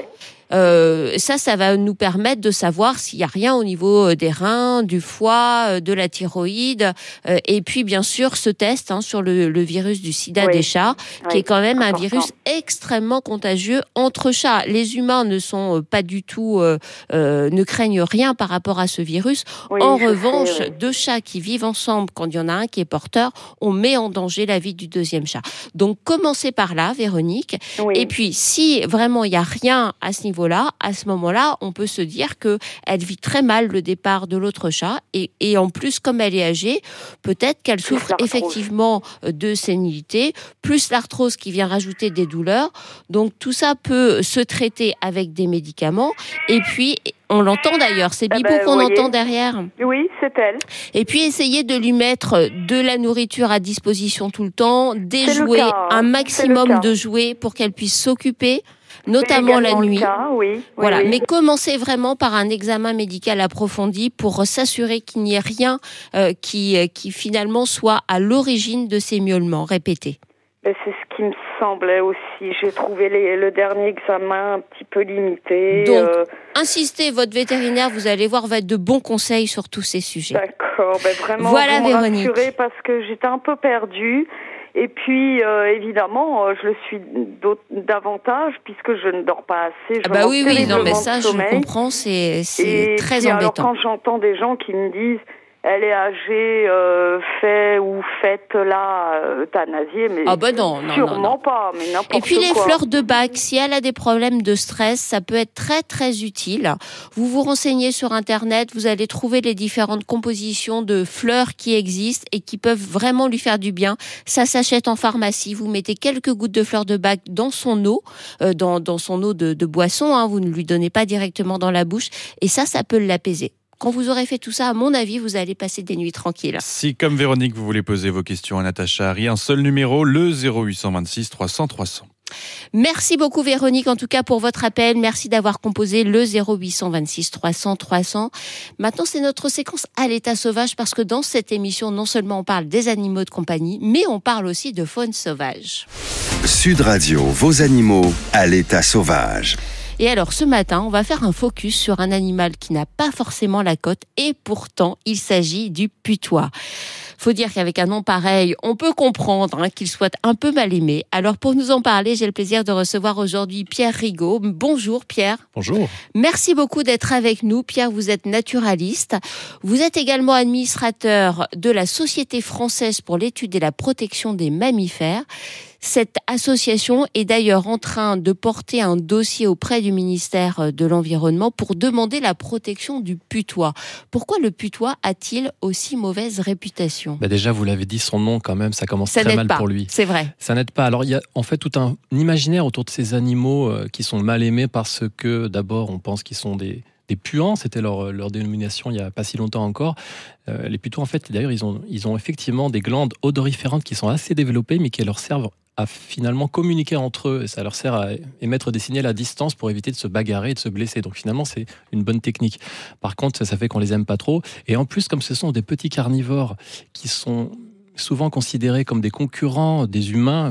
Euh, ça, ça va nous permettre de savoir s'il y a rien au niveau des reins, du foie, de la thyroïde, euh, et puis bien sûr ce test hein, sur le, le virus du sida oui. des chats, oui. qui est quand même un Important. virus extrêmement contagieux entre chats. Les humains ne sont pas du tout, euh, euh, ne craignent rien par rapport à ce virus. Oui, en revanche, sais, oui. deux chats qui vivent ensemble, quand il y en a un qui est porteur, on met en danger la vie du deuxième chat. Donc commencez par là, Véronique. Oui. Et puis si vraiment il y a rien à ce niveau-là, à ce moment-là, on peut se dire que elle vit très mal le départ de l'autre chat et, et en plus, comme elle est âgée, peut-être qu'elle souffre effectivement de sénilité, plus l'arthrose qui vient rajouter des douleurs. Donc tout ça peut se traiter avec des médicaments. Et puis on l'entend d'ailleurs, c'est Bibou eh ben, qu'on voyez. entend derrière. Oui, c'est elle. Et puis essayer de lui mettre de la nourriture à disposition tout le temps, des jouets, cas, hein. un maximum de jouets pour qu'elle puisse s'occuper, notamment la nuit. Cas, oui, voilà, oui, oui. mais commencez vraiment par un examen médical approfondi pour s'assurer qu'il n'y ait rien euh, qui, qui finalement soit à l'origine de ces miaulements répétés. C'est ce qui me semblait aussi. J'ai trouvé les, le dernier examen un petit peu limité. Donc, euh... insistez, votre vétérinaire, vous allez voir, va être de bons conseils sur tous ces sujets. D'accord, ben vraiment, voilà, vous me Véronique. rassurez parce que j'étais un peu perdue. Et puis, euh, évidemment, euh, je le suis davantage puisque je ne dors pas assez. Je ah bah oui, oui, non, mais ça, je le comprends, c'est, c'est et très puis, embêtant. Alors, quand j'entends des gens qui me disent elle est âgée, euh, fait ou faites la euh, euthanasier, mais ah bah non, non, sûrement non, non. pas, mais n'importe quoi. Et puis les quoi. fleurs de bac, si elle a des problèmes de stress, ça peut être très très utile. Vous vous renseignez sur Internet, vous allez trouver les différentes compositions de fleurs qui existent et qui peuvent vraiment lui faire du bien. Ça s'achète en pharmacie. Vous mettez quelques gouttes de fleurs de bac dans son eau, euh, dans, dans son eau de, de boisson. Hein, vous ne lui donnez pas directement dans la bouche. Et ça, ça peut l'apaiser. Quand vous aurez fait tout ça, à mon avis, vous allez passer des nuits tranquilles. Si, comme Véronique, vous voulez poser vos questions à Natacha Harry, un seul numéro, le zéro huit cent vingt-six trois cents trois cents. Merci beaucoup Véronique, en tout cas pour votre appel. Merci d'avoir composé le zéro huit cent vingt-six trois cents trois cents. Maintenant, c'est notre séquence à l'état sauvage parce que dans cette émission, non seulement on parle des animaux de compagnie, mais on parle aussi de faune sauvage. Sud Radio, vos animaux à l'état sauvage. Et alors, ce matin, on va faire un focus sur un animal qui n'a pas forcément la cote et pourtant, il s'agit du putois. Faut dire qu'avec un nom pareil, on peut comprendre hein, qu'il soit un peu mal aimé. Alors, pour nous en parler, j'ai le plaisir de recevoir aujourd'hui Pierre Rigaud. Bonjour Pierre. Bonjour. Merci beaucoup d'être avec nous. Pierre, vous êtes naturaliste. Vous êtes également administrateur de la Société française pour l'étude et la protection des mammifères. Cette association est d'ailleurs en train de porter un dossier auprès du ministère de l'Environnement pour demander la protection du putois. Pourquoi le putois a-t-il aussi mauvaise réputation ? Bah déjà, vous l'avez dit, son nom quand même, ça commence ça très mal pas. pour lui. C'est vrai. Ça n'aide pas. Alors il y a en fait tout un imaginaire autour de ces animaux euh, qui sont mal aimés parce que d'abord on pense qu'ils sont des des puants, c'était leur, leur dénomination il n'y a pas si longtemps encore. Euh, les putois, en fait, d'ailleurs, ils ont, ils ont effectivement des glandes odoriférantes qui sont assez développées, mais qui leur servent à finalement communiquer entre eux. Et ça leur sert à émettre des signaux à distance pour éviter de se bagarrer et de se blesser. Donc finalement, c'est une bonne technique. Par contre, ça fait qu'on les aime pas trop. Et en plus, comme ce sont des petits carnivores qui sont souvent considérés comme des concurrents des humains,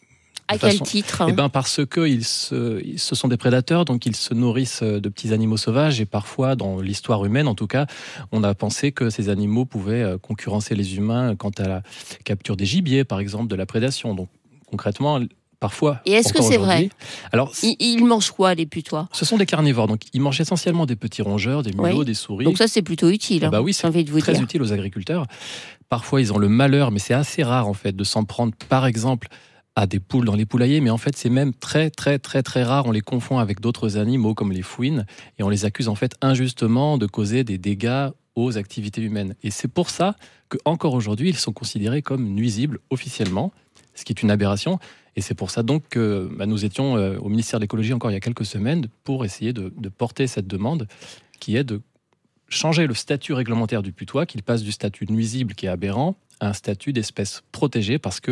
à quel titre hein Eh ben parce que ils se, ils, ce sont des prédateurs, donc ils se nourrissent de petits animaux sauvages. Et parfois, dans l'histoire humaine, en tout cas, on a pensé que ces animaux pouvaient concurrencer les humains quant à la capture des gibiers, par exemple, de la prédation. Donc concrètement, parfois. Et est-ce que c'est vrai ? Alors, ils, ils mangent quoi, les putois ? Ce sont des carnivores, donc ils mangent essentiellement des petits rongeurs, des mulots, oui. des souris. Donc ça, c'est plutôt utile. Ah bah oui, c'est envie de vous très dire. utile aux agriculteurs. Parfois, ils ont le malheur, mais c'est assez rare en fait, de s'en prendre, par exemple, à des poules dans les poulaillers, mais en fait c'est même très très très très rare. On les confond avec d'autres animaux comme les fouines et on les accuse en fait injustement de causer des dégâts aux activités humaines. Et c'est pour ça qu'encore aujourd'hui ils sont considérés comme nuisibles officiellement, ce qui est une aberration. Et c'est pour ça donc que bah, nous étions euh, au ministère de l'écologie encore il y a quelques semaines pour essayer de, de porter cette demande qui est de changer le statut réglementaire du putois, qu'il passe du statut nuisible qui est aberrant à un statut d'espèce protégée parce que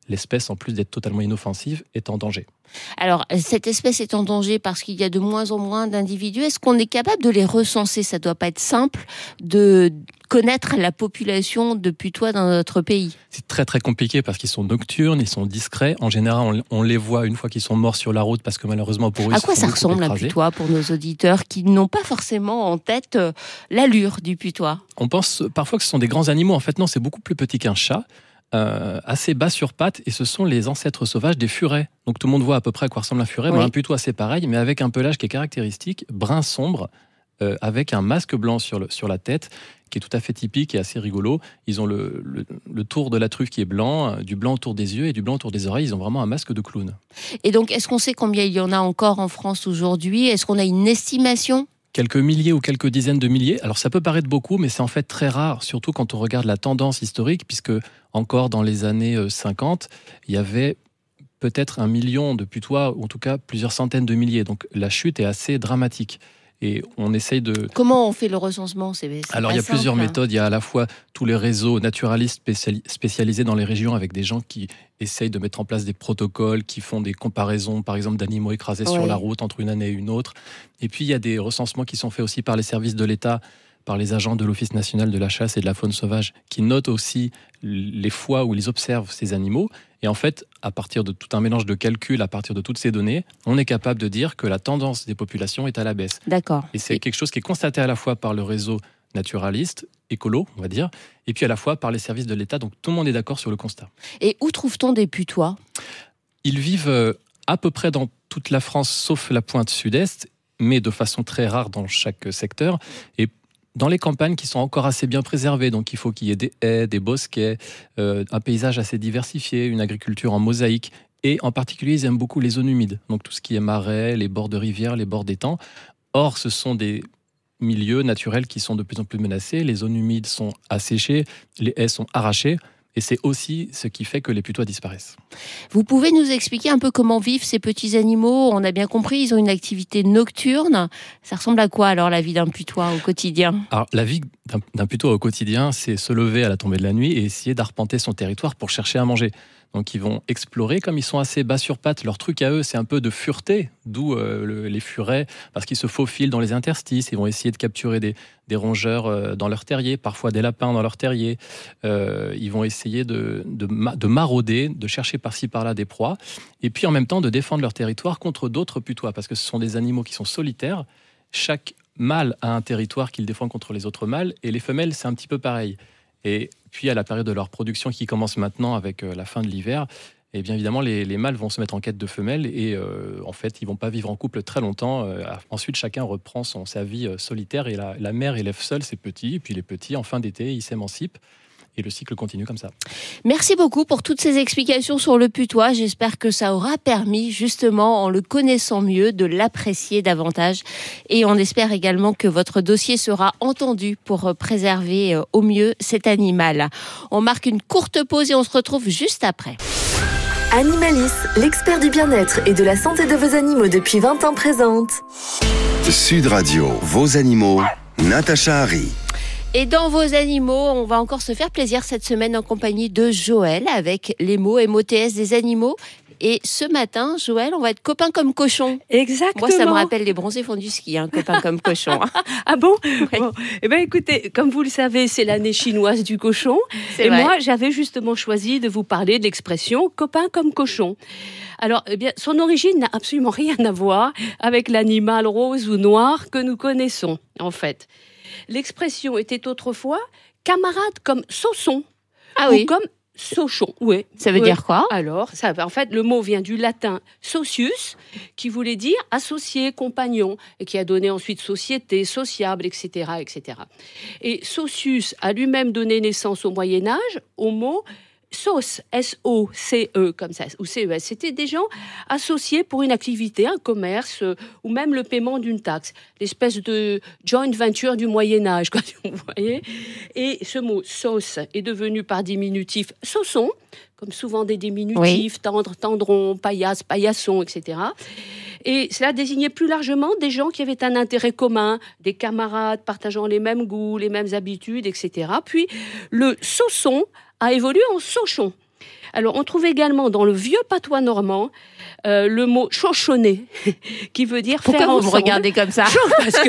l'espèce, en plus d'être totalement inoffensive, est en danger. Alors, cette espèce est en danger parce qu'il y a de moins en moins d'individus. Est-ce qu'on est capable de les recenser ? Ça ne doit pas être simple de connaître la population de putois dans notre pays. C'est très très compliqué parce qu'ils sont nocturnes, ils sont discrets. En général, on, on les voit une fois qu'ils sont morts sur la route parce que malheureusement pour eux, à ils quoi sont ça beaucoup ressemble un écrasés. putois pour nos auditeurs qui n'ont pas forcément en tête euh, l'allure du putois ? On pense parfois que ce sont des grands animaux. En fait, non, c'est beaucoup plus petit qu'un chat. Euh, assez bas sur pattes, et ce sont les ancêtres sauvages des furets. Donc tout le monde voit à peu près à quoi ressemble un furet. Oui. Ben, un putois c'est pareil, mais avec un pelage qui est caractéristique, brun sombre, euh, avec un masque blanc sur, le, sur la tête, qui est tout à fait typique et assez rigolo. Ils ont le, le, le tour de la truffe qui est blanc, euh, du blanc autour des yeux et du blanc autour des oreilles. Ils ont vraiment un masque de clown. Et donc, est-ce qu'on sait combien il y en a encore en France aujourd'hui ? Est-ce qu'on a une estimation ? Quelques milliers ou quelques dizaines de milliers. Alors ça peut paraître beaucoup, mais c'est en fait très rare, surtout quand on regarde la tendance historique, puisque encore dans les années cinquante, il y avait peut-être un million de putois, ou en tout cas plusieurs centaines de milliers. Donc la chute est assez dramatique. Et on essaye de... Comment on fait le recensement ? c'est, c'est Alors il y a simple, plusieurs hein. méthodes. Il y a à la fois tous les réseaux naturalistes spéciali- spécialisés dans les régions, avec des gens qui essayent de mettre en place des protocoles, qui font des comparaisons, par exemple, d'animaux écrasés Oui. sur la route entre une année et une autre. Et puis il y a des recensements qui sont faits aussi par les services de l'État, par les agents de l'Office national de la chasse et de la faune sauvage, qui notent aussi les fois où ils observent ces animaux. Et en fait, à partir de tout un mélange de calculs, à partir de toutes ces données, on est capable de dire que la tendance des populations est à la baisse. D'accord. Et c'est quelque chose qui est constaté à la fois par le réseau naturaliste, écolo, on va dire, et puis à la fois par les services de l'État. Donc tout le monde est d'accord sur le constat. Et où trouve-t-on des putois ? Ils vivent à peu près dans toute la France, sauf la pointe sud-est, mais de façon très rare dans chaque secteur. Et dans les campagnes qui sont encore assez bien préservées, donc il faut qu'il y ait des haies, des bosquets, euh, un paysage assez diversifié, une agriculture en mosaïque, et en particulier ils aiment beaucoup les zones humides, donc tout ce qui est marais, les bords de rivières, les bords d'étangs. Or ce sont des milieux naturels qui sont de plus en plus menacés, les zones humides sont asséchées, les haies sont arrachées, et c'est aussi ce qui fait que les putois disparaissent. Vous pouvez nous expliquer un peu comment vivent ces petits animaux ? On a bien compris, ils ont une activité nocturne. Ça ressemble à quoi alors la vie d'un putois au quotidien ? Alors la vie d'un, d'un putois au quotidien, c'est se lever à la tombée de la nuit et essayer d'arpenter son territoire pour chercher à manger. Donc ils vont explorer, comme ils sont assez bas sur pattes, leur truc à eux c'est un peu de fureter, d'où euh, le, les furets, parce qu'ils se faufilent dans les interstices, ils vont essayer de capturer des, des rongeurs euh, dans leur terrier, parfois des lapins dans leur terrier, euh, ils vont essayer de, de, de marauder, de chercher par-ci par-là des proies, et puis en même temps de défendre leur territoire contre d'autres putois, parce que ce sont des animaux qui sont solitaires, chaque mâle a un territoire qu'il défend contre les autres mâles, et les femelles c'est un petit peu pareil. Et puis à la période de leur production qui commence maintenant avec la fin de l'hiver, et bien évidemment les, les mâles vont se mettre en quête de femelles et euh, en fait ils vont pas vivre en couple très longtemps. Euh, ensuite chacun reprend son, sa vie solitaire et la, la mère élève seule ses petits, et puis les petits en fin d'été ils s'émancipent. Et le cycle continue comme ça. Merci beaucoup pour toutes ces explications sur le putois. J'espère que ça aura permis, justement, en le connaissant mieux, de l'apprécier davantage. Et on espère également que votre dossier sera entendu pour préserver au mieux cet animal. On marque une courte pause et on se retrouve juste après. Animalis, l'expert du bien-être et de la santé de vos animaux depuis vingt ans présente. Sud Radio, vos animaux, Natacha Harry. Et dans vos animaux, on va encore se faire plaisir cette semaine en compagnie de Joël avec les mots M O T S des animaux. Et ce matin, Joël, on va être copains comme cochons. Exactement. Moi, ça me rappelle les bronzés font du ski, hein, copains comme cochons. Ah bon, ouais. Bon. Eh bien, écoutez, comme vous le savez, c'est l'année chinoise du cochon. C'est et vrai. moi, j'avais justement choisi de vous parler de l'expression copain comme cochon. Alors, eh bien, son origine n'a absolument rien à voir avec l'animal rose ou noir que nous connaissons, en fait. L'expression était autrefois camarade comme sauçon. Ah ou oui. comme sauchon. Oui. Ça veut oui. dire quoi ? Alors, ça, en fait, le mot vient du latin socius, qui voulait dire associé, compagnon, et qui a donné ensuite société, sociable, et cetera, et cetera. Et socius a lui-même donné naissance au Moyen-Âge au mot sauce, S O C E, comme ça, ou C E S. C'était des gens associés pour une activité, un commerce, euh, ou même le paiement d'une taxe. L'espèce de joint venture du Moyen-Âge, quoi, vous voyez. Et ce mot sauce est devenu par diminutif sauçon, comme souvent des diminutifs, oui. tendre, tendron, paillasse, paillasson, et cetera. Et cela désignait plus largement des gens qui avaient un intérêt commun, des camarades partageant les mêmes goûts, les mêmes habitudes, et cetera. Puis le sauçon a évolué en sauchon. Alors, on trouve également dans le vieux patois normand euh, le mot chauchonner, qui veut dire Pourquoi faire vous ensemble. me regardez comme ça? Parce que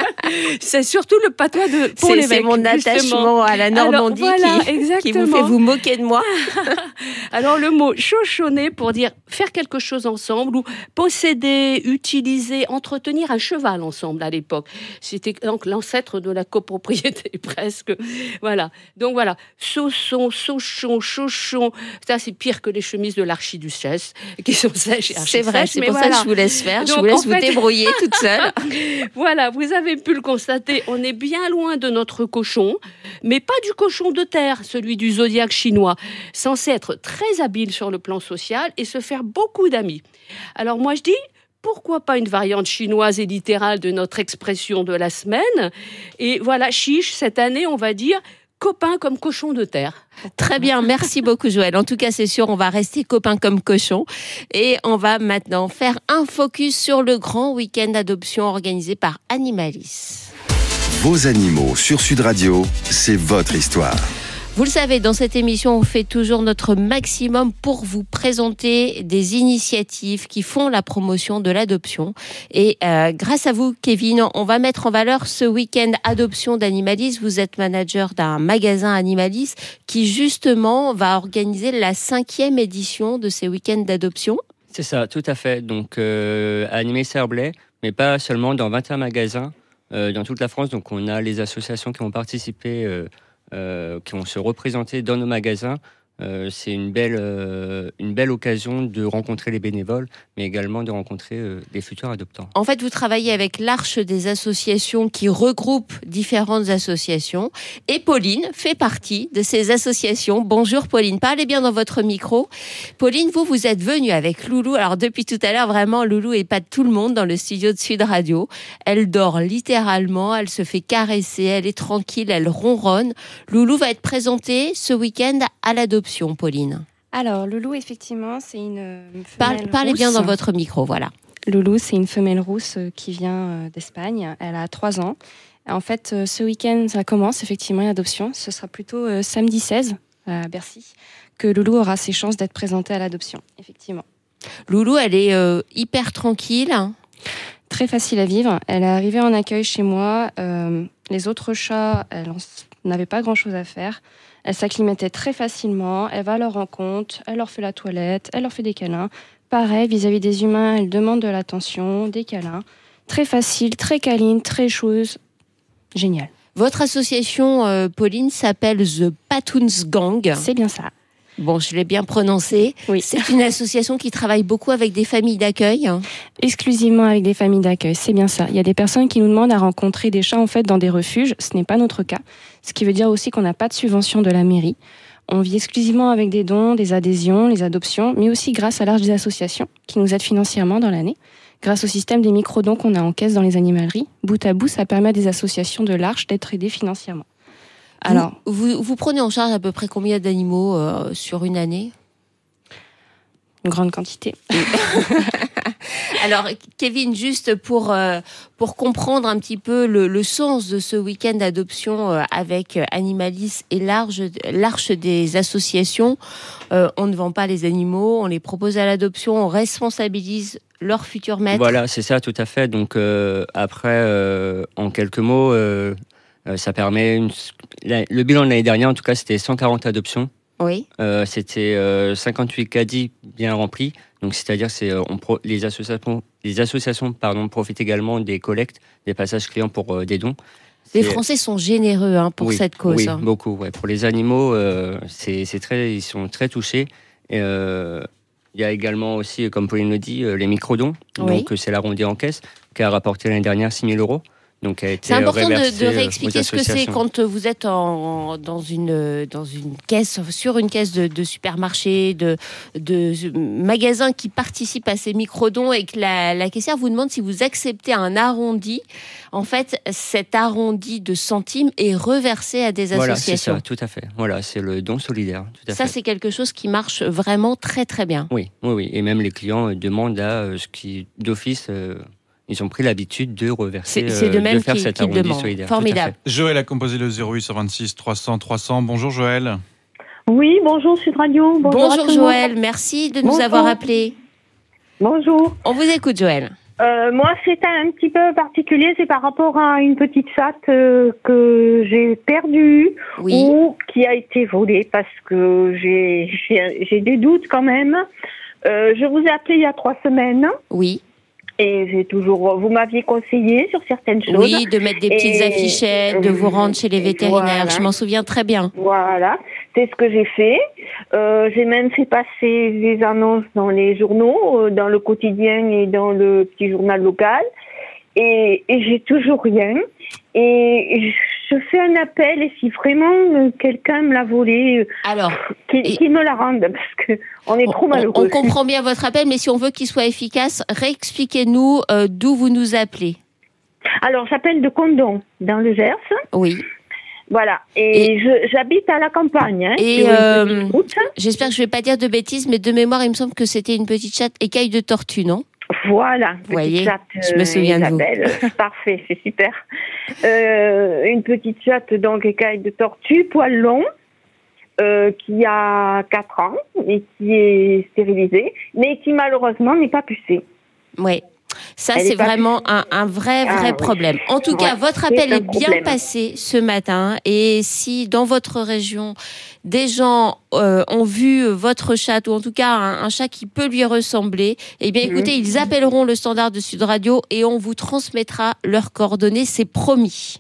c'est surtout le patois de pour C'est, l'évêque. c'est mon attachement justement. à la Normandie Alors, voilà, qui, exactement. qui vous fait vous moquer de moi. Alors, le mot chauchonner pour dire faire quelque chose ensemble ou posséder, utiliser, entretenir un cheval ensemble à l'époque. C'était donc l'ancêtre de la copropriété presque. Voilà. Donc voilà. Sauçon, sauchon, chauchon. Ça, c'est pire que les chemises de l'archiduchesse qui sont sèches et C'est vrai, archi-sèches, c'est mais pour ça voilà. que je vous laisse faire. Je Donc, vous laisse en vous fait- débrouiller toute seule. Voilà, vous avez pu le constater, on est bien loin de notre cochon, mais pas du cochon de terre, celui du zodiaque chinois, censé être très habile sur le plan social et se faire beaucoup d'amis. Alors moi je dis, pourquoi pas une variante chinoise et littérale de notre expression de la semaine? Et voilà, chiche, cette année on va dire copain comme cochon de terre. Très bien, merci beaucoup Joël. En tout cas, c'est sûr, on va rester copains comme cochons. Et on va maintenant faire un focus sur le grand week-end d'adoption organisé par Animalis. Vos animaux sur Sud Radio, c'est votre histoire. Vous le savez, dans cette émission, on fait toujours notre maximum pour vous présenter des initiatives qui font la promotion de l'adoption. Et euh, grâce à vous, Kevin, on va mettre en valeur ce week-end adoption d'Animalis. Vous êtes manager d'un magasin Animalis qui, justement, va organiser la cinquième édition de ces week-ends d'adoption. C'est ça, tout à fait. Donc, euh, à Animé-Serblay, mais pas seulement dans vingt et un magasins euh, dans toute la France. Donc, on a les associations qui ont participé euh, Euh, qui vont se représenter dans nos magasins. Euh, c'est une belle, euh, une belle occasion de rencontrer les bénévoles, mais également de rencontrer euh, les futurs adoptants. En fait, vous travaillez avec l'Arche des associations qui regroupe différentes associations. Et Pauline fait partie de ces associations. Bonjour Pauline, parlez bien dans votre micro. Pauline, vous, vous êtes venue avec Loulou. Alors depuis tout à l'heure, vraiment, Loulou épate tout le monde dans le studio de Sud Radio. Elle dort littéralement, elle se fait caresser, elle est tranquille, elle ronronne. Loulou va être présentée ce week-end à l'adoption. Pauline. Alors, Loulou, effectivement, c'est une femelle Parle, Parlez rousse. bien dans votre micro, voilà. Loulou, c'est une femelle rousse qui vient d'Espagne. Elle a trois ans. En fait, ce week-end, ça commence effectivement l'adoption. Ce sera plutôt euh, samedi seize à Bercy que Loulou aura ses chances d'être présentée à l'adoption, effectivement. Loulou, elle est euh, hyper tranquille. Très facile à vivre. Elle est arrivée en accueil chez moi. Euh, les autres chats, elle n'avait pas grand-chose à faire. Elle s'acclimatait très facilement, elle va à leur rencontre, elle leur fait la toilette, elle leur fait des câlins. Pareil, vis-à-vis des humains, elle demande de l'attention, des câlins. Très facile, très câline, très choueuse. Génial. Votre association, euh, Pauline, s'appelle The Patoons Gang. C'est bien ça. Bon, je l'ai bien prononcé. Oui. C'est une association qui travaille beaucoup avec des familles d'accueil. Exclusivement avec des familles d'accueil, c'est bien ça. Il y a des personnes qui nous demandent à rencontrer des chats en fait dans des refuges. Ce n'est pas notre cas. Ce qui veut dire aussi qu'on n'a pas de subvention de la mairie. On vit exclusivement avec des dons, des adhésions, les adoptions, mais aussi grâce à l'Arche des associations qui nous aident financièrement dans l'année. Grâce au système des micro-dons qu'on a en caisse dans les animaleries, bout à bout, ça permet à des associations de l'Arche d'être aidées financièrement. Alors, vous, vous, vous prenez en charge à peu près combien d'animaux euh, sur une année? Une grande quantité. Alors, Kevin, juste pour, euh, pour comprendre un petit peu le, le sens de ce week-end d'adoption euh, avec Animalis et l'Arche, l'Arche des associations, euh, on ne vend pas les animaux, on les propose à l'adoption, on responsabilise leur futur maître. Voilà, c'est ça, tout à fait. Donc, euh, après, euh, en quelques mots, euh, euh, ça permet... Une... La, le bilan de l'année dernière, en tout cas, c'était cent quarante adoptions. Oui. Euh, c'était euh, cinquante-huit caddies bien remplis. Donc, c'est-à-dire c'est on pro, les associations, les associations pardon, profitent également des collectes, des passages clients pour euh, des dons. Les Français sont généreux hein, pour oui, cette cause. Oui, beaucoup. Ouais. Pour les animaux, euh, c'est, c'est très, ils sont très touchés. Et, euh, il y a également aussi, comme Pauline le dit, les micro-dons. Oui. Donc, c'est l'arrondi en caisse qui a rapporté l'année dernière six mille euros. Donc, a été c'est important de, reversé de réexpliquer ce que c'est associations. quand vous êtes en, dans, une, dans une caisse, sur une caisse de, de supermarché, de, de magasin qui participe à ces micro-dons et que la, la caissière vous demande si vous acceptez un arrondi. En fait, cet arrondi de centimes est reversé à des voilà, associations. Voilà, c'est ça, tout à fait. Voilà, c'est le don solidaire. Tout à ça, fait. c'est quelque chose qui marche vraiment très, très bien. Oui, oui, oui. Et même les clients demandent à euh, ce qui, d'office... Euh, ils ont pris l'habitude de reverser, c'est, c'est de, même de faire qui, cet qui arrondi demande. solidaire. Formidable. Joël a composé le zéro huit cent vingt-six trois cents trois cents. Bonjour Joël. Oui, bonjour Sud Radio. Bonjour, bonjour Joël, merci de nous bonjour. avoir appelés. Bonjour. On vous écoute Joël. Euh, moi, c'est un petit peu particulier, c'est par rapport à une petite chatte euh, que j'ai perdue oui. ou qui a été volée parce que j'ai, j'ai, j'ai des doutes quand même. Euh, je vous ai appelé il y a trois semaines. Oui. Et j'ai toujours, vous m'aviez conseillé sur certaines choses. Oui, de mettre des petites et, affichettes, de vous rendre chez les vétérinaires. Voilà. Je m'en souviens très bien. Voilà, c'est ce que j'ai fait. Euh, j'ai même fait passer des annonces dans les journaux, dans le quotidien et dans le petit journal local. Et, et j'ai toujours rien. Et je fais un appel, et si vraiment quelqu'un me l'a volé, alors qu'il et... qu me la rende, parce que on est on, trop malheureux. On, on comprend bien votre appel, mais si on veut qu'il soit efficace, réexpliquez-nous euh, d'où vous nous appelez. Alors, j'appelle de Condom, dans le Gers. Oui. Voilà, et, et je, j'habite à la campagne. Hein, et euh, j'espère que je ne vais pas dire de bêtises, mais de mémoire, il me semble que c'était une petite chatte écaille de tortue, non ? Voilà, vous voyez, chatte, je me souviens Isabelle. De vous. Parfait, c'est super. Euh, une petite chatte, donc écaille de tortue, poil long, euh, qui a quatre ans et qui est stérilisée, mais qui malheureusement n'est pas pucée. Oui. Ça, Elle c'est vraiment un, un vrai, vrai ah, problème. Oui. En tout cas, ouais, votre appel est, est bien problème. passé ce matin. Et si dans votre région, des gens euh, ont vu votre chat, ou en tout cas un, un chat qui peut lui ressembler, eh bien, écoutez, mmh. ils appelleront le standard de Sud Radio et on vous transmettra leurs coordonnées, c'est promis.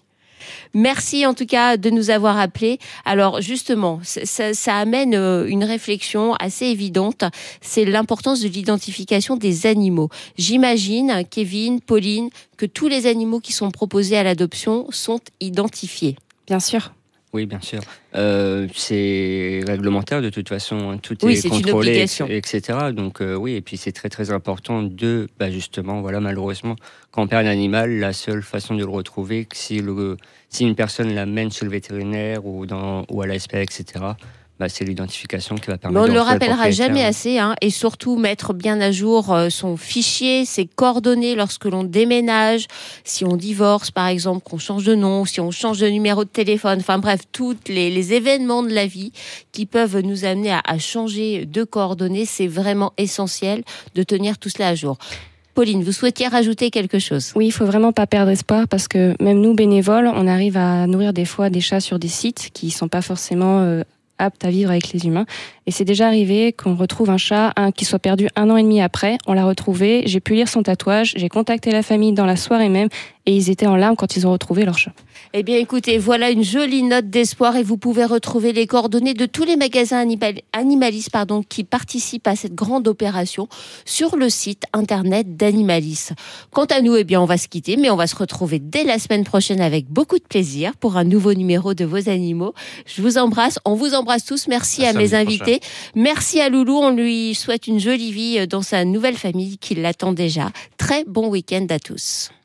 Merci en tout cas de nous avoir appelés. Alors justement, ça, ça amène une réflexion assez évidente. C'est l'importance de l'identification des animaux. J'imagine, Kevin, Pauline, que tous les animaux qui sont proposés à l'adoption sont identifiés. Bien sûr. Oui, bien sûr. Euh, c'est réglementaire de toute façon, tout oui, est c'est contrôlé, une et cetera. Donc euh, oui, et puis c'est très très important de, bah, justement, voilà, malheureusement, quand on perd un animal, la seule façon de le retrouver, si, le, si une personne l'amène chez le vétérinaire ou, dans, ou à la S P A, et cetera, bah, c'est l'identification qui va permettre. Mais on de ne le rappellera jamais assez, hein, et surtout mettre bien à jour euh, son fichier, ses coordonnées lorsque l'on déménage, si on divorce par exemple, qu'on change de nom, si on change de numéro de téléphone, enfin bref, tous les, les événements de la vie qui peuvent nous amener à, à changer de coordonnées, c'est vraiment essentiel de tenir tout cela à jour. Pauline, vous souhaitiez rajouter quelque chose ? Oui, il faut vraiment pas perdre espoir parce que même nous, bénévoles, on arrive à nourrir des fois des chats sur des sites qui sont pas forcément euh, aptes à vivre avec les humains. Et c'est déjà arrivé qu'on retrouve un chat un, qui soit perdu un an et demi après. On l'a retrouvé, j'ai pu lire son tatouage, j'ai contacté la famille dans la soirée même et ils étaient en larmes quand ils ont retrouvé leur chat. Eh bien, écoutez, voilà une jolie note d'espoir et vous pouvez retrouver les coordonnées de tous les magasins animal- animalistes pardon, qui participent à cette grande opération sur le site internet d'Animalis. Quant à nous, eh bien, on va se quitter, mais on va se retrouver dès la semaine prochaine avec beaucoup de plaisir pour un nouveau numéro de Vos Animaux. Je vous embrasse, on vous embrasse tous. Merci à, à mes invités. Prochain. Merci à Loulou, on lui souhaite une jolie vie dans sa nouvelle famille qui l'attend déjà. Très bon week-end à tous.